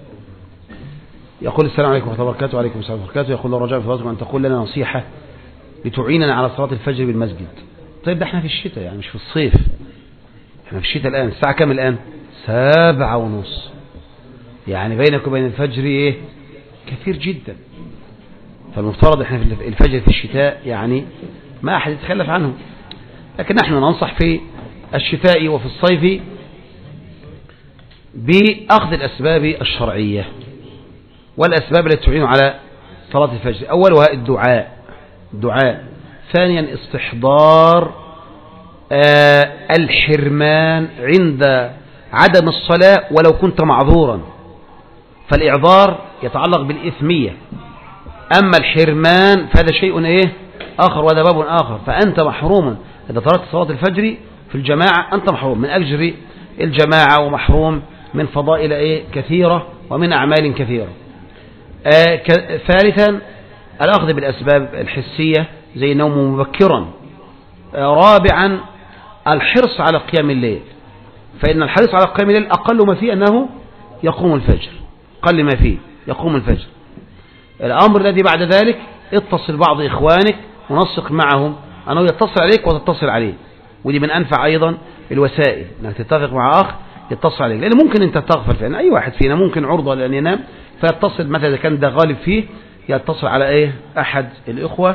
S1: يقول السلام عليكم ورحمة الله وبركاته. وعليكم السلام ورحمة الله وبركاته. يقول رجاء في فضلكم أن تقول لنا نصيحة لتعيننا على صلاة الفجر بالمسجد. طيب ده احنا في الشتاء يعني مش في الصيف، احنا في الشتاء الآن. الساعة كام الآن؟ سابعة ونص، يعني بينك وبين الفجر ايه كثير جدا. فالمفترض احنا في الفجر في الشتاء يعني ما أحد يتخلف عنه، لكن نحن ننصح في الشتاء وفي الصيف بأخذ الأسباب الشرعية والأسباب التي تعين على صلاة الفجر. أولها الدعاء الدعاء ثانيا استحضار آه الحرمان عند عدم الصلاة ولو كنت معذورا، فالإعذار يتعلق بالإثمية، أما الحرمان فهذا شيء إيه آخر، وهذا باب آخر. فأنت محروم إذا تركت صلاة الفجر في الجماعة، أنت محروم من أجر الجماعة، ومحروم من فضائل إيه كثيرة ومن أعمال كثيرة. آه ثالثا الأخذ بالأسباب الحسية زي النوم مبكرا. آه رابعا الحرص على قيام الليل، فإن الحرص على قيام الليل أقل ما فيه أنه يقوم الفجر، أقل ما فيه يقوم الفجر. الأمر الذي بعد ذلك اتصل بعض إخوانك ونسق معهم أنه يتصل عليك وتتصل عليه، ودي من أنفع أيضا الوسائل أنك تتفق مع أخ يتصل عليك، لأن ممكن أنت تغفل فإن أي واحد فينا ممكن عرضة لأن ينام، فيتصل مثلا إذا كان ده غالب فيه يتصل على إيه أحد الإخوة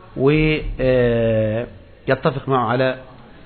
S1: ويتفق معه على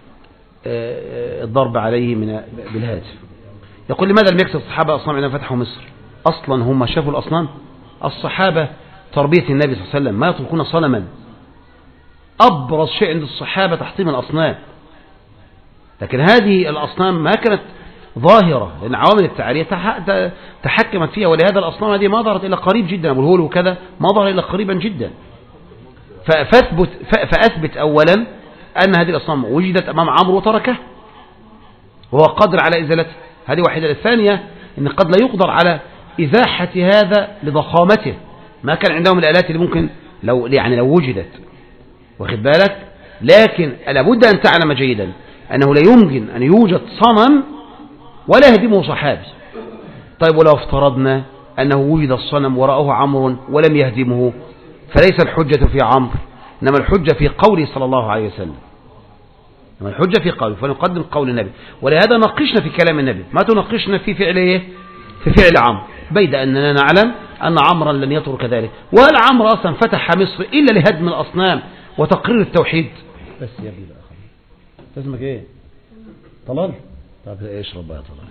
S1: الضرب عليه من بالهاتف. يقول لماذا لم يكسر الصحابة أصنام عندما فتحوا مصر؟ أصلا هم شافوا الأصنام؟ الصحابة تربية النبي صلى الله عليه وسلم ما يتركون صنما. أبرز شيء عند الصحابة تحطيم الأصنام، لكن هذه الأصنام ما كانت ظاهرة لأن عوامل التعرية تحكمت فيها، ولهذا الأصنام هذه ما ظهرت إلا قريب جدا، أبو الهول وكذا ما ظهر إلا قريبا جدا. فأثبت, فأثبت أولا أن هذه الأصنام وجدت أمام عمرو وتركه وهو قادر على إزالته، هذه واحدة. الثانية أن قد لا يقدر على إزاحة هذا لضخامته، ما كان عندهم الآلات اللي ممكن لو يعني لو وجدت، واخد بالك. لكن لابد أن تعلم جيدا أنه لا يمكن أن يوجد صنم ولا يهدمه صحابي. طيب ولو افترضنا أنه وجد الصنم ورآه عمرو ولم يهدمه، فليس الحجة في عمرو، إنما الحجة في قوله صلى الله عليه وسلم، إنما الحجة في قوله، فنقدم قول النبي. ولهذا ناقشنا في كلام النبي، ما تناقشنا في فعل إيه؟ في فعل عمرو، بيد أننا نعلم أن عمرا لن يترك ذلك. وهل عمرو أصلا فتح مصر إلا لهدم الأصنام وتقرير التوحيد؟ بس يا ابني بقى لازمك إيه؟ طلال؟ طب اشرب بقى طلال.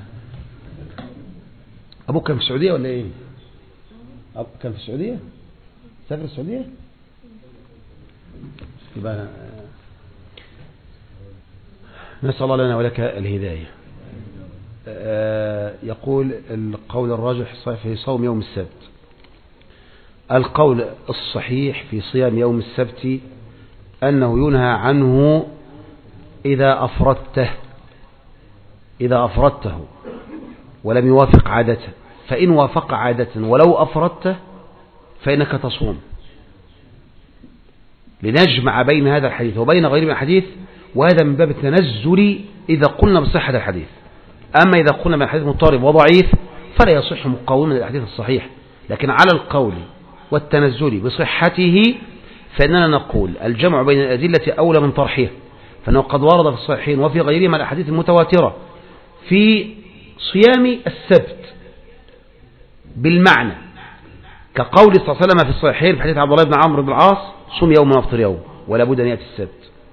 S1: ابوك كان في السعوديه ولا ايه؟ ابوك كان في السعوديه؟ سافر السعوديه؟ يبقى نسأل الله لنا ولك الهداية. يقول القول الراجح في صوم يوم السبت. القول الصحيح في صيام يوم السبت أنه ينهى عنه إذا أفردته إذا أفردته ولم يوافق عادته، فإن وافق عادة ولو أفردته فإنك تصوم، لنجمع بين هذا الحديث وبين غيره من الحديث، وهذا من باب التنزل إذا قلنا بصحة الحديث. أما إذا قلنا بالحديث مضطرب وضعيف فلا يصح مقاومة للحديث الصحيح، لكن على القول والتنزل بصحته فإننا نقول الجمع بين الأدلة أولى من طرحها، فإنه قد ورد في الصحيحين وفي غيرهما الأحاديث المتواترة في صيام السبت بالمعنى، كقول صلى الله عليه وسلم في الصحيحين في حديث عبد الله بن عمرو بن العاص: صوم يوم وافطر يوم، ولا بد أن يأتي السبت.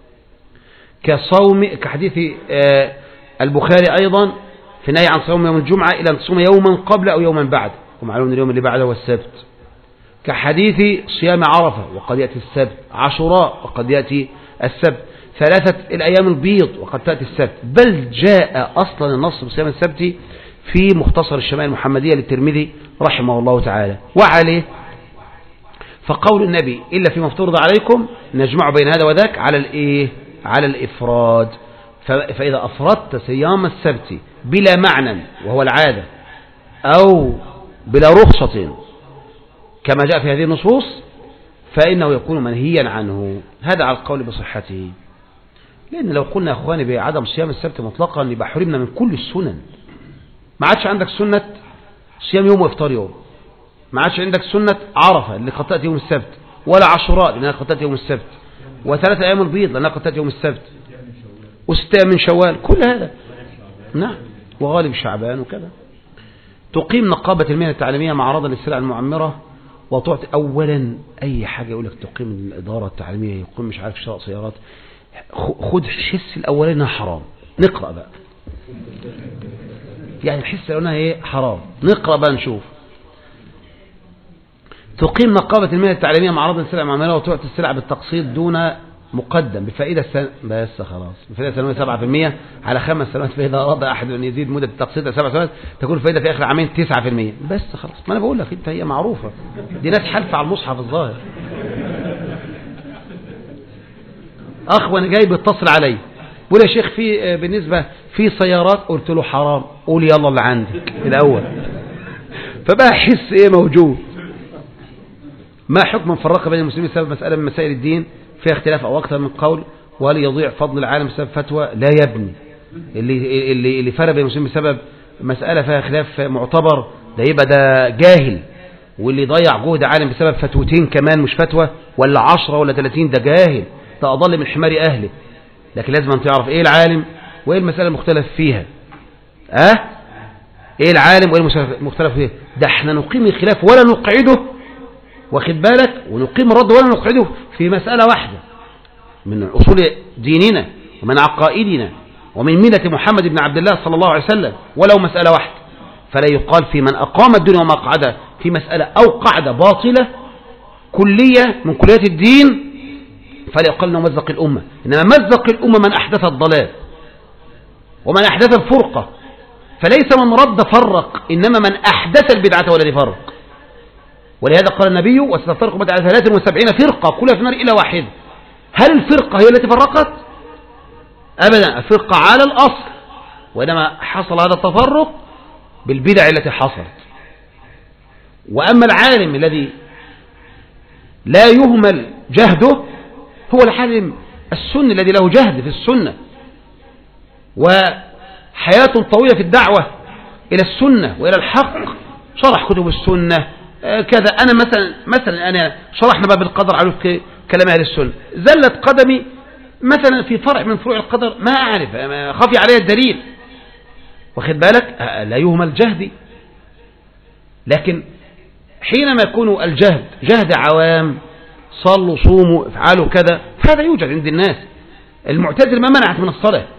S1: كصوم كحديث البخاري أيضا في النهي عن صوم يوم الجمعة إلى أن تصوم يوما قبل أو يوما بعد، ومعلوم اليوم اللي بعده هو السبت. كحديث صيام عرفة وقد يأتي السبت، عاشوراء وقد يأتي السبت، ثلاثة الأيام البيض وقد تأتي السبت. بل جاء أصلا النص بصيام السبت في مختصر الشمائل المحمدية للترمذي رحمه الله تعالى. وعليه فقول النبي: إلا فيما افترض عليكم، نجمع بين هذا وذاك على الإيه؟ على الإفراد. فإذا أفردت صيام السبت بلا معنى وهو العادة أو بلا رخصة كما جاء في هذه النصوص فإنه يكون منهيا عنه. هذا على القول بصحته، لأن لو قلنا يا أخواني بعدم صيام السبت مطلقا يبقى حرمنا من كل السنن. ما عادش عندك سنة صيام يوم وإفطار يوم، ما عادش عندك سنة عرفة اللي قد تأتي يوم السبت، ولا عاشوراء لأنها قد تأتي يوم السبت، وثلاثة أيام البيض لأنها قد تأتي يوم السبت، وستة من شوال، كل هذا نعم، وغالب شعبان وكذا. تقيم نقابة المهنة التعليمية معرضا للسلع المعمرة وتعطي أولا أي حاجة يقول لك تقيم الإدارة التعليمية، يقيم مش عارف شراء سيارات، خد حس الأولين إنها حرام، نقرأ بقى يعني الحس الأولين هي حرام، نقرأ بقى نشوف. تقيم نقابة المهنة التعليمية معرضا للسلع المعمرة وتعطي السلع بالتقسيط دون مقدم بفائدة سن... بس خلاص بفائدة سنوية سبعة في المية على خمس سنوات، فإذا أراد أحد أن يزيد مدة التقسيط سبع سنوات تكون الفائدة في آخر عامين تسعة في المية. بس خلاص، ما أنا بقول لك أنت هي معروفة، دي ناس حلفة على المصحف الظاهر. أخ وأنا جاي بيتصل علي بقول يا شيخ في بالنسبة في سيارات، قلت له حرام، قول يلا اللي عندك الأول. فبقى أحس إيه موجود. ما حكم مفرقة بين المسلمين بسبب مسألة من مسائل الدين فيها اختلاف أو أكثر من قول، وهل يضيع فضل العالم بسبب فتوى؟ لا يا ابني، اللي اللي اللي فرق بين المسلمين بسبب مسألة فيها خلاف معتبر ده يبقى ده جاهل، واللي ضيع جهد عالم بسبب فتوتين كمان مش فتوى ولا عشرة ولا ثلاثين ده جاهل، ده أضل من حمار أهله. لكن لازم أن تعرف إيه العالم وإيه المسألة المختلف فيها. أه إيه العالم وإيه المختلف فيها؟ ده احنا نقيم الخلاف ولا نقعده، واخد بالك، ونقيم الرد ولا نقعده في مسألة واحدة من أصول ديننا ومن عقائدنا ومن ملة محمد بن عبد الله صلى الله عليه وسلم، ولو مسألة واحدة. فلا يقال في من أقام الدنيا وما قعدها في مسألة أو قاعدة باطلة كلية من كليات الدين فلا يقال أنه مزق الأمة، إنما مزق الأمة من أحدث الضلال ومن أحدث الفرقة، فليس من رد فرق، إنما من أحدث البدعة والذي فرق. ولهذا قال النبي: وستفترق أمتي على ثلاث وسبعين فرقة كلها في النار إلا واحدة. هل الفرقة هي التي فرقت؟ أبدا، الفرقة على الأصل، وإنما حصل هذا التفرق بالبدع التي حصلت. وأما العالم الذي لا يهمل جهده هو العالم السني الذي له جهد في السنة وحياة طويلة في الدعوة إلى السنة وإلى الحق، شرح كتب السنة كذا. أنا مثلا مثلا أنا شرحنا باب القدر على كلام أهل السنة، زلت قدمي مثلا في فرع من فروع القدر ما أعرف، خفي علي الدليل، واخد بالك، لا يهمل جهدي. لكن حينما يكون الجهد جهد عوام، صلوا صوموا افعلوا كذا، فهذا يوجد عند الناس. المعتزلة ما منعت من الصلاة،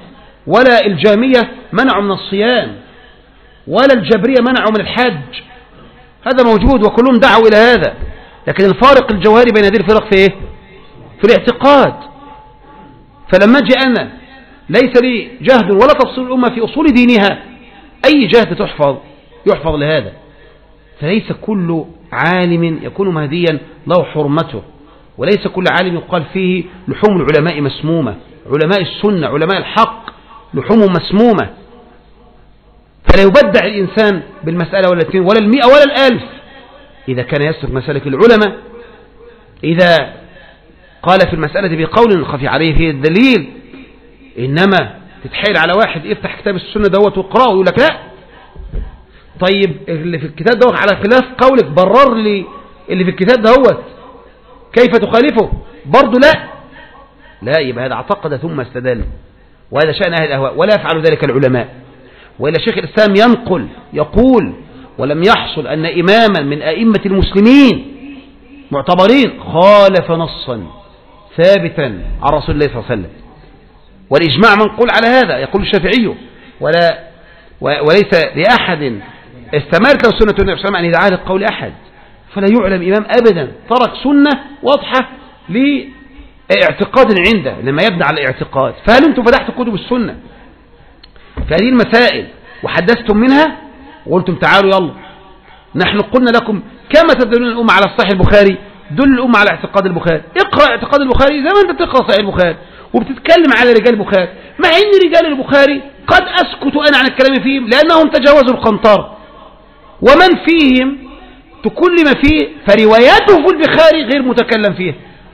S1: ولا الجامية منعوا من الصيام، ولا الجبرية منعوا من الحج، هذا موجود وكلهم دعوا إلى هذا. لكن الفارق الجوهري بين هذه الفرق في إيه؟ في الاعتقاد. فلما أجي أنا ليس لي جهد ولا تفصيل الأمة في أصول دينها، أي جهد تحفظ يحفظ لهذا. فليس كل عالم يكون مهديا له حرمته، وليس كل عالم يقال فيه لحوم العلماء مسمومة. علماء السنة علماء الحق لحومهم مسمومة، فلا يبدع الإنسان بالمسألة ولا الاثنين ولا المئة ولا الألف إذا كان يسلك مسالك العلماء. إذا قال في المسألة بقول خفي عليه فيه الدليل، إنما تتحيل على واحد افتح كتاب السنة دوت وقرأه ويقول لك لا، طيب اللي في الكتاب دوت على خلاف قولك برر لي اللي في الكتاب دوت كيف تخالفه برضه لا لا، يبقى هذا اعتقد ثم استدل، وهذا شأن أهل الأهواء ولا يفعل ذلك العلماء. وإلى شيخ الإسلام ينقل يقول ولم يحصل أن إماما من أئمة المسلمين معتبرين خالف نصا ثابتا عن رسول الله صلى الله عليه وسلم، والإجماع منقول على هذا. يقول الشافعي ولا وليس لأحد استمرت له سنة النبي صلى الله عليه وسلم أن يدعى لقول أحد، فلا يعلم إمام أبدا ترك سنة واضحة لاعتقاد عنده لما يبنى على الاعتقاد. فهل أنتم فتحتوا كتب السنة في هذه المسائل وحدثتم منها وقلتم تعالوا يلا نحن قلنا لكم كما تدلون الأمة على الصحيح البخاري دل الأمة على اعتقاد البخاري، اقرأ اعتقاد البخاري زي ما أنت تقرأ صحيح البخاري وبتتكلم على رجال البخاري، مع أن رجال البخاري قد أسكت أنا عن الكلام فيهم لأنهم تجاوزوا القنطار، ومن فيهم تكلم فيه فرواياته في البخاري غير متكلم فيه،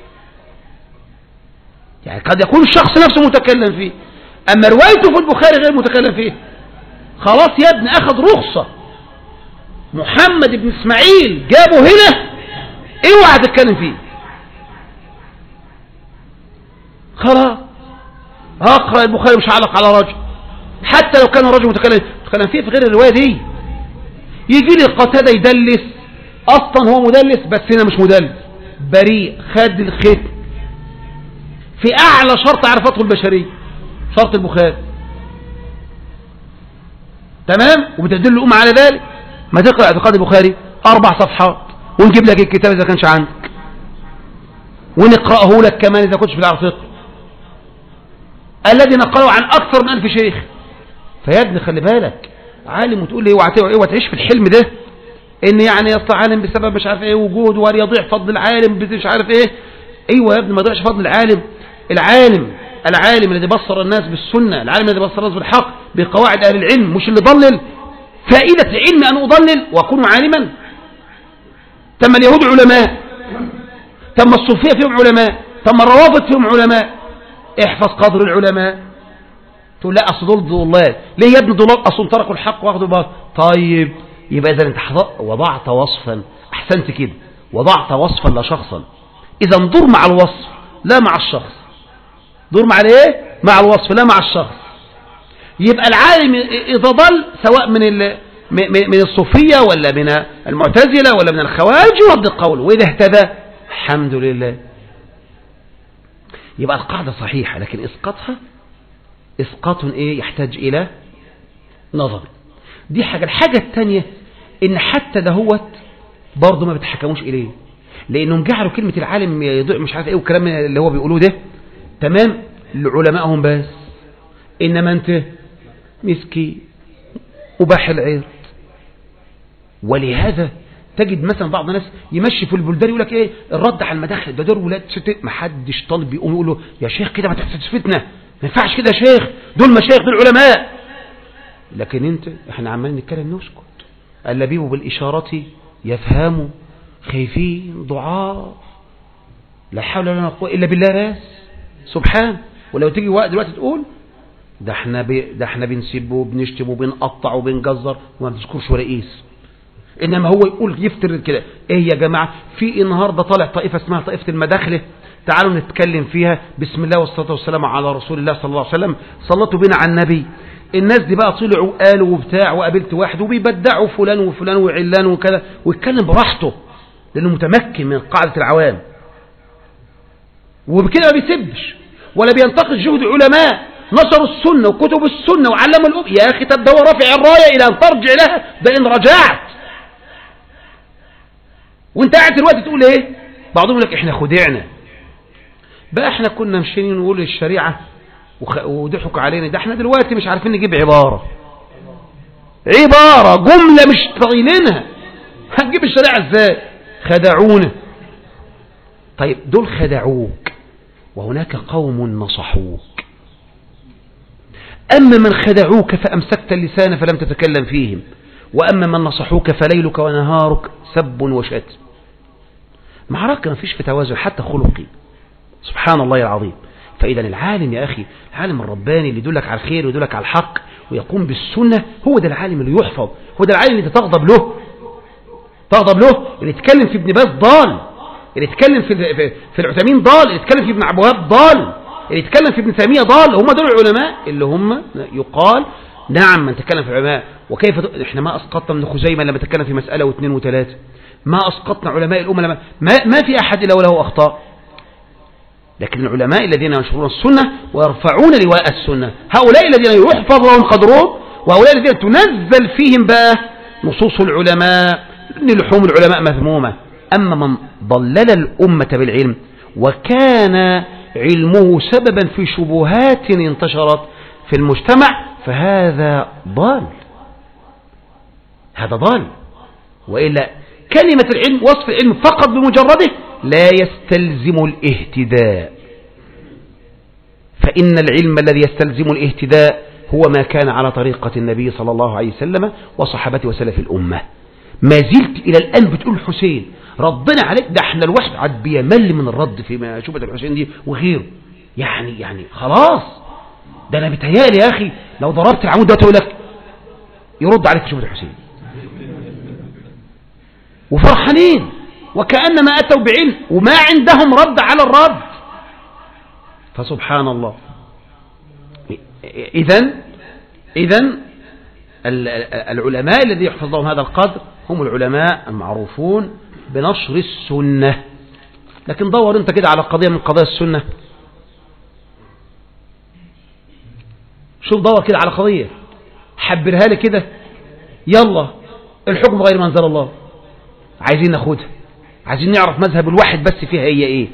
S1: يعني قد يكون الشخص نفسه متكلم فيه أما روايته في البخاري غير متكلم فيه. خلاص يا ابن أخذ رخصة، محمد بن إسماعيل جابه هنا اوعى تتكلم فيه، خلاص هقرأ البخاري مش هعلق على رجل حتى لو كان الرجل متكلم متكلم فيه في غير الرواية دي. يجي لي قتادة يدلس أصلا هو مدلس بس هنا مش مدلس، بريء خد الختم في أعلى شرط عرفته البشرية شرط البخاري، تمام، وبتدل الأمة على ذلك. ما تقرأ اعتقاد البخاري أربع صفحات ونجيب لك الكتاب إذا كانش عندك ونقرأه لك كمان إذا كنتش بتعرف تقرأ، الذي نقله عن أكثر من ألف شيخ. فيا ابني خلي بالك عالم وتقول لي اوعى تعيش في الحلم ده ان يعني يطلع عالم بسبب مش عارف ايه وجود ويضيع فضل العالم مش عارف ايه. ايوه يا ابني ما يضيعش فضل العالم، العالم العالم الذي بصر الناس بالسنة، العالم الذي بصر الناس بالحق بقواعد اهل العلم، مش اللي ضلل. فائدة العلم ان اضلل واكون عالما. تم اليهود علماء، تم الصوفية فيهم علماء، تم الروافض فيهم علماء، احفظ قدر العلماء. تقول لا اصل دول ضلال، ليه يا ابني ضلال؟ اصل تركوا الحق واخذوا الباطل. طيب يبقى اذا انت وضعت وصفا، احسنت كده، وضعت وصفا لا شخصا. اذا دور مع الوصف لا مع الشخص، دور مع الايه؟ مع الوصف لا مع الشخص. يبقى العالم اذا ضل سواء من من الصوفيه ولا من المعتزله ولا من الخوارج يرد قوله، واذا اهتدى الحمد لله. يبقى القاعده صحيحه، لكن اسقاطها اسقاط ايه؟ يحتاج الى نظر. دي حاجه. الحاجه الثانيه ان حتى دهوت برضه ما بتحكموش اليه، لانهم جعلوا كلمه العالم يضيع مش عارف ايه والكلام اللي هو بيقولوه ده تمام لعلمائهم بس، انما انت مسكين وباح العرض. ولهذا تجد مثلا بعض الناس يمشي في البلدان يقول لك ايه الرد على المداخل ده دور ولاد ست، ما حدش طالب يقوم يقول له يا شيخ كده ما تحسش فتنه، ما ينفعش كده يا شيخ، دول مشايخ دول علماء. لكن انت احنا عمالين نتكلم نسكت. اللبيب بالاشاره يفهموا، خايفين ضعاف، لا حول ولا قوه الا بالله راس سبحان. ولو تيجي وقت دلوقتي تقول ده احنا بي ده احنا بنسب وبنشتم وبنقطع وبنجزر وما بنذكرش رئيس، انما هو يقول يفتر كده. ايه يا جماعه في النهارده طالع طائفه اسمها طائفه المداخله، تعالوا نتكلم فيها. بسم الله والصلاه والسلام على رسول الله صلى الله عليه وسلم، صلتوا بنا على النبي. الناس دي بقى طلعوا قالوا وبتاع، وقابلت واحد وبيبدعوا فلان وفلان وعلان وكذا، ويتكلم براحته لانه متمكن من قاعده العوام، وبكده ما بيسبش ولا بينتقد جهد علماء نشروا السنة وكتب السنة وعلموا الأمة. يا أخي طب ده هو رافع الراية إلى أن ترجع لها، ده إن رجعت. وانت قاعد دلوقتي تقول ايه؟ بعضهم يقول لك احنا خدعنا بقى، احنا كنا مشيين نقول الشريعة وضحك علينا، ده احنا دلوقتي مش عارفين نجيب عبارة عبارة جملة مش طايلينها، هنجيب الشريعة ازاي؟ خدعونا. طيب دول خدعوك، وهناك قوم نصحوك. أما من خدعوك فأمسكت اللسان فلم تتكلم فيهم، وأما من نصحوك فليلك ونهارك سب وشتم. معركة ما فيش في توازن حتى خلقي، سبحان الله العظيم. فإذا العالم يا أخي، العالم الرباني اللي يدلك على الخير ويدلك على الحق ويقوم بالسنة، هو ده العالم اللي يحفظ، هو ده العالم اللي تغضب له تغضب له اللي يتكلم في ابن باز ضال، اللي يتكلم في في العثيمين ضال، اللي يتكلم في ابن عبد الوهاب ضال، اللي يتكلم في ابن تيمية ضال. هم دول العلماء اللي هم يقال نعم من تكلم في العلماء. وكيف ت... احنا ما اسقطنا من خزيمة لما تكلم في مسألة واثنين وثلاثة، ما اسقطنا علماء الأمة لما ما, ما في أحد إلا وله أخطاء. لكن العلماء الذين ينشرون السنة ويرفعون لواء السنة، هؤلاء الذين يحفظ لهم قدرهم، وهؤلاء الذين تنزل فيهم بقى نصوص العلماء، ان لحوم العلماء مذمومة. أما من ضلل الأمة بالعلم وكان علمه سببا في شبهات انتشرت في المجتمع، فهذا ضال، هذا ضال. وإلا كلمة العلم، وصف العلم فقط بمجرده لا يستلزم الاهتداء، فإن العلم الذي يستلزم الاهتداء هو ما كان على طريقة النبي صلى الله عليه وسلم وصحابته وسلف الأمة. ما زلت إلى الآن بتقول حسين ردنا عليك، ده احنا الواحد عاد بيمل من الرد في شبهة الحسين دي وغيره. يعني يعني خلاص، ده انا بيتهيألي يا اخي لو ضربت العمود ده تقول لك يرد عليك شبهة الحسين، وفرحانين وكأنما أتوا بعلم وما عندهم رد على الرد. فسبحان الله. إذن إذن العلماء الذي يحفظ لهم هذا القدر هم العلماء المعروفون بنشر السنة. لكن دور انت كده على قضية من قضايا السنة، شوف دور كده على قضية حبرها لي كده، يلا الحكم غير ما انزل الله، عايزين ناخدها، عايزين نعرف مذهب الواحد بس فيها هي ايه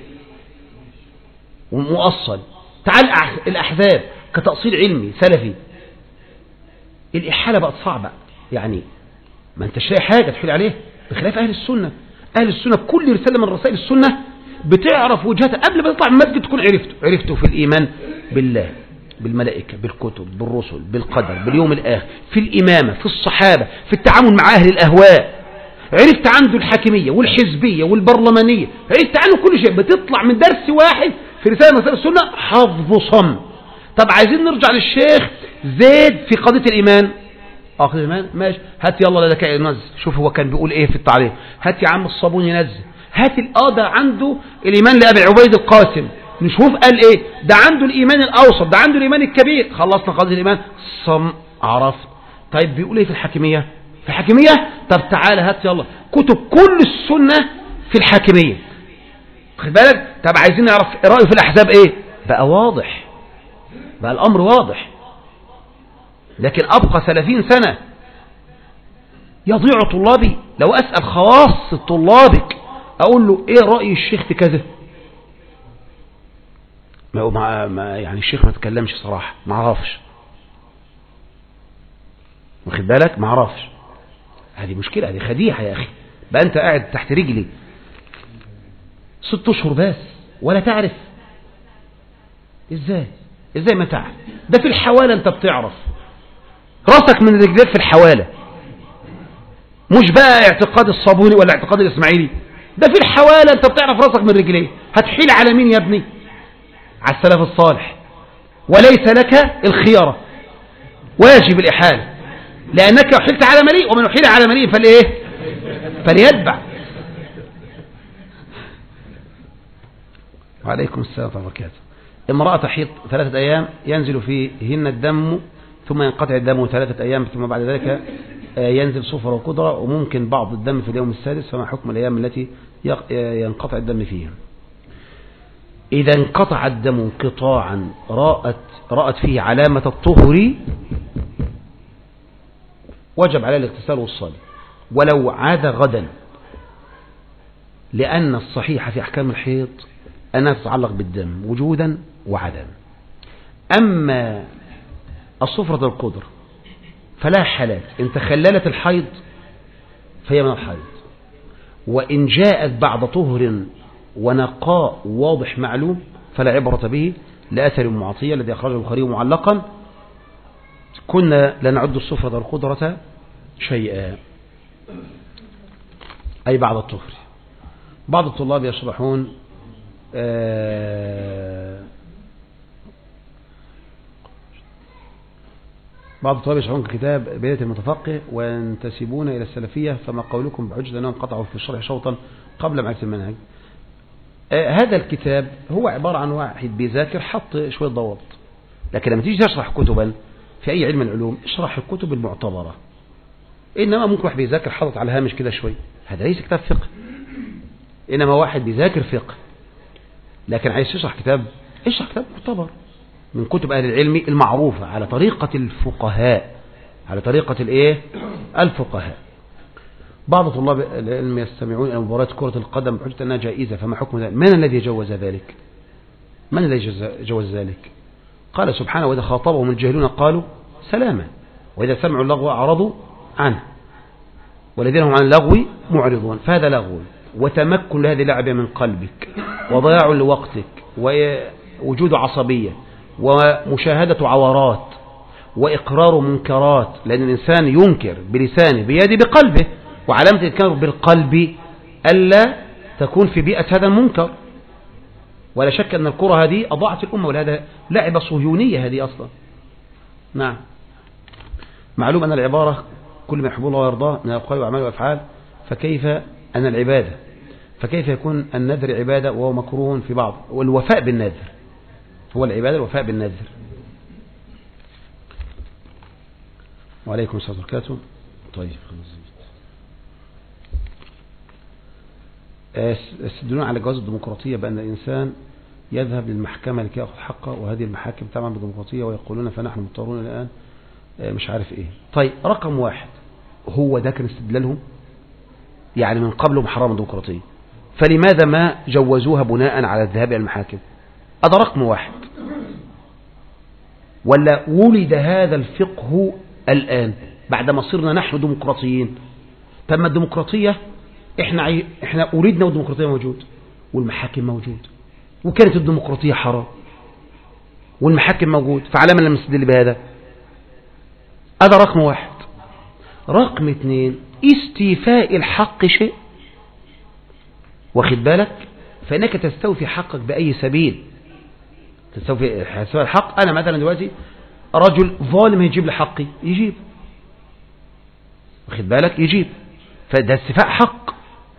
S1: ومؤصل. تعال الأحزاب كتأصيل علمي سلفي، الإحالة بقت صعبة، يعني ما انتش لاقي حاجة تحيل عليه، بخلاف أهل السنة. أهل السنة كل رسالة من رسائل السنة بتعرف وجهتها قبل ما تطلع من المسجد، تكون عرفته عرفته في الإيمان بالله، بالملائكة، بالكتب، بالرسل، بالقدر، باليوم الآخر، في الإمامة، في الصحابة، في التعامل مع أهل الأهواء. عرفت عنده الحاكمية والحزبية والبرلمانية، عرفت عنه كل شيء. بتطلع من درس واحد في رسالة من رسائل السنة حفظ صم. طب عايزين نرجع للشيخ زيد في قضية الإيمان، آخر الإيمان ماشي، هات يلا لك ينزل، شوف هو كان بيقول إيه في التعليق، هات يا عم الصابون ينزل، هات الآدى عنده الإيمان لأبي عبيد القاسم، نشوف قال إيه، ده عنده الإيمان الأوسط، ده عنده الإيمان الكبير، خلصنا قضية الإيمان صم عرفت. طيب بيقول إيه في الحاكمية؟ في الحاكمية طب تعالى هات يلا كتب كل السنة في الحاكمية، خد بالك. طب عايزين نعرف رأيه في الأحزاب إيه، بقى واضح، بقى الأمر واضح. لكن أبقى ثلاثين سنة يضيع طلابي. لو أسأل خواص طلابك أقول له إيه رأي الشيخ في كذا، ما ما يعني الشيخ ما تكلمش صراحة، ما عرفش، واخد بالك، ما عرفش. هذه مشكلة، هذه خديعة يا أخي. بقى أنت قاعد تحت رجلي ست أشهر بس ولا تعرف؟ إزاي إزاي ما تعرف؟ ده في الحوالة أنت بتعرف، راسك من رجليك في الحوالة، مش بقى اعتقاد الصابوني ولا اعتقاد الإسماعيلي، ده في الحوالة أنت بتعرف راسك من رجليه. هتحيل على مين يا ابني؟ على السلف الصالح، وليس لك الخيارة، واجب الإحالة، لأنك حلت على مليء، ومن حيل على مليء فلإيه؟ فليتبع. وعليكم السلام ورحمة الله وبركاته. امرأة تحيض ثلاثة أيام ينزل فيهن الدم ثم ينقطع الدم ثلاثة أيام ثم بعد ذلك ينزل صفر وقدرة، وممكن بعض الدم في اليوم السادس، فما حكم الأيام التي ينقطع الدم فيها؟ إذا انقطع الدم انقطاعا رأت, رأت فيه علامة الطهر وجب عليه الاغتسال والصلاة ولو عاد غدا، لأن الصحيح في أحكام الحيض أنها تتعلق بالدم وجودا وعدم. أما الصفرة القدر فلا حالات، إن تخللت الحيض فهي من الحيض، وإن جاءت بعد طهر ونقاء واضح معلوم فلا عبرة به لأثر معطية الذي أخرجه البخاري معلقا. كنا لا نعد الصفرة القدرة شيئا، أي بعد الطهر. بعض الطلاب يشرحون آه بعض الطلاب يشرحون كتاب بداية المتفقه وينتسبون إلى السلفية، فما قولكم بحجة أنهم قطعوا في الشرح شوطا قبل معرفة المنهج. آه هذا الكتاب هو عبارة عن واحد بيذاكر حط شوية ضوابط، لكن لما تيجي تشرح كتبا في أي علم العلوم اشرح الكتب المعتبرة، إنما ممكن واحد بيذاكر حطت على الهامش كده شوي، هذا ليس كتاب فقه. إنما واحد بيذاكر فقه لكن عايز تشرح كتاب، اشرح كتاب معتبر من كتب أهل العلم المعروفة على طريقة الفقهاء، على طريقة الايه الفقهاء. بعض طلاب العلم يستمعون إلى مباراة كرة القدم بحجة أنها جائزة، فما حكم ذلك؟ من الذي جوز ذلك؟ من الذي جوز ذلك؟ قال سبحانه: وإذا خاطبهم الجاهلون قالوا سلاما وإذا سمعوا اللغو أعرضوا عنه والذين هم عن اللغو معرضون. فهذا لغو وتمكن لهذه اللعبة من قلبك وضياع لوقتك ووجود عصبية ومشاهدة عورات وإقرار منكرات، لأن الإنسان ينكر بلسانه بيده بقلبه، وعلامة الإنكار بالقلب ألا تكون في بيئة هذا المنكر. ولا شك أن الكرة هذه أضاعت الأمة، ولهذا لعبة صهيونية هذه أصلا. نعم، معلوم أن العبارة كل ما يحب الله ويرضاه من الأقوال والأعمال والأفعال، فكيف أن العبادة فكيف يكون النذر عبادة وهو مكروه في بعض؟ والوفاء بالنذر هو العبادة، الوفاء بالنذر. وعليكم السلام وبركاته. طيب، يستدلون على جواز الديمقراطية بأن الإنسان يذهب للمحكمة لكي يأخذ حقه، وهذه المحاكم تعمل بالديمقراطية، ويقولون فنحن مضطرون الآن مش عارف إيه. طيب، رقم واحد، هو ده كان استدلالهم؟ يعني من قبل محرم الديمقراطية، فلماذا ما جوزوها بناء على الذهاب إلى المحاكم؟ هذا رقم واحد. ولا ولد هذا الفقه الآن بعدما صرنا نحن ديمقراطيين؟ تم الديمقراطية، احنا عي... احنا أريدنا والديمقراطية موجود والمحاكم موجود، وكانت الديمقراطية حرام والمحاكم موجود، فعلى من لم نستدل بهذا؟ هذا رقم واحد. رقم اثنين، استيفاء الحق شيء، واخد بالك؟ فإنك تستوفي حقك بأي سبيل. تستوفي الحق. أنا مثلا دلوقتي رجل ظالم يجيب لي حقي، يجيب، واخد بالك؟ يجيب، فده استيفاء حق.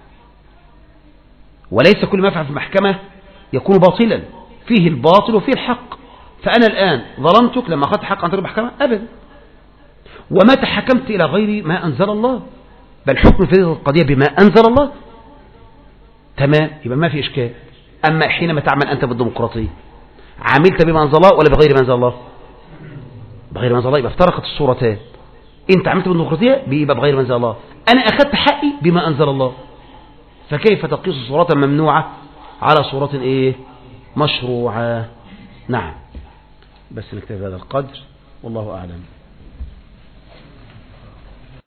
S1: وليس كل ما يفعل في المحكمة يكون باطلا، فيه الباطل وفيه الحق. فأنا الآن ظلمتك لما أخذت حق عن طريق المحكمة؟ أبدا. وما تحكمت إلى غير ما أنزل الله، بل حكم في هذه القضية بما أنزل الله. تمام، يبقى ما في إشكال. أما حينما تعمل أنت بالديمقراطية، عملت بما أنزل الله ولا بغير ما أنزل الله؟ بغير ما أنزل الله، يبقى افترقت الصورتان. أنت عملت بالديمقراطية يبقى بغير ما أنزل الله، أنا أخذت حقي بما أنزل الله. فكيف تقيس صورة ممنوعة على صورة إيه مشروعة؟ نعم، بس نكتفي بهذا القدر، والله أعلم.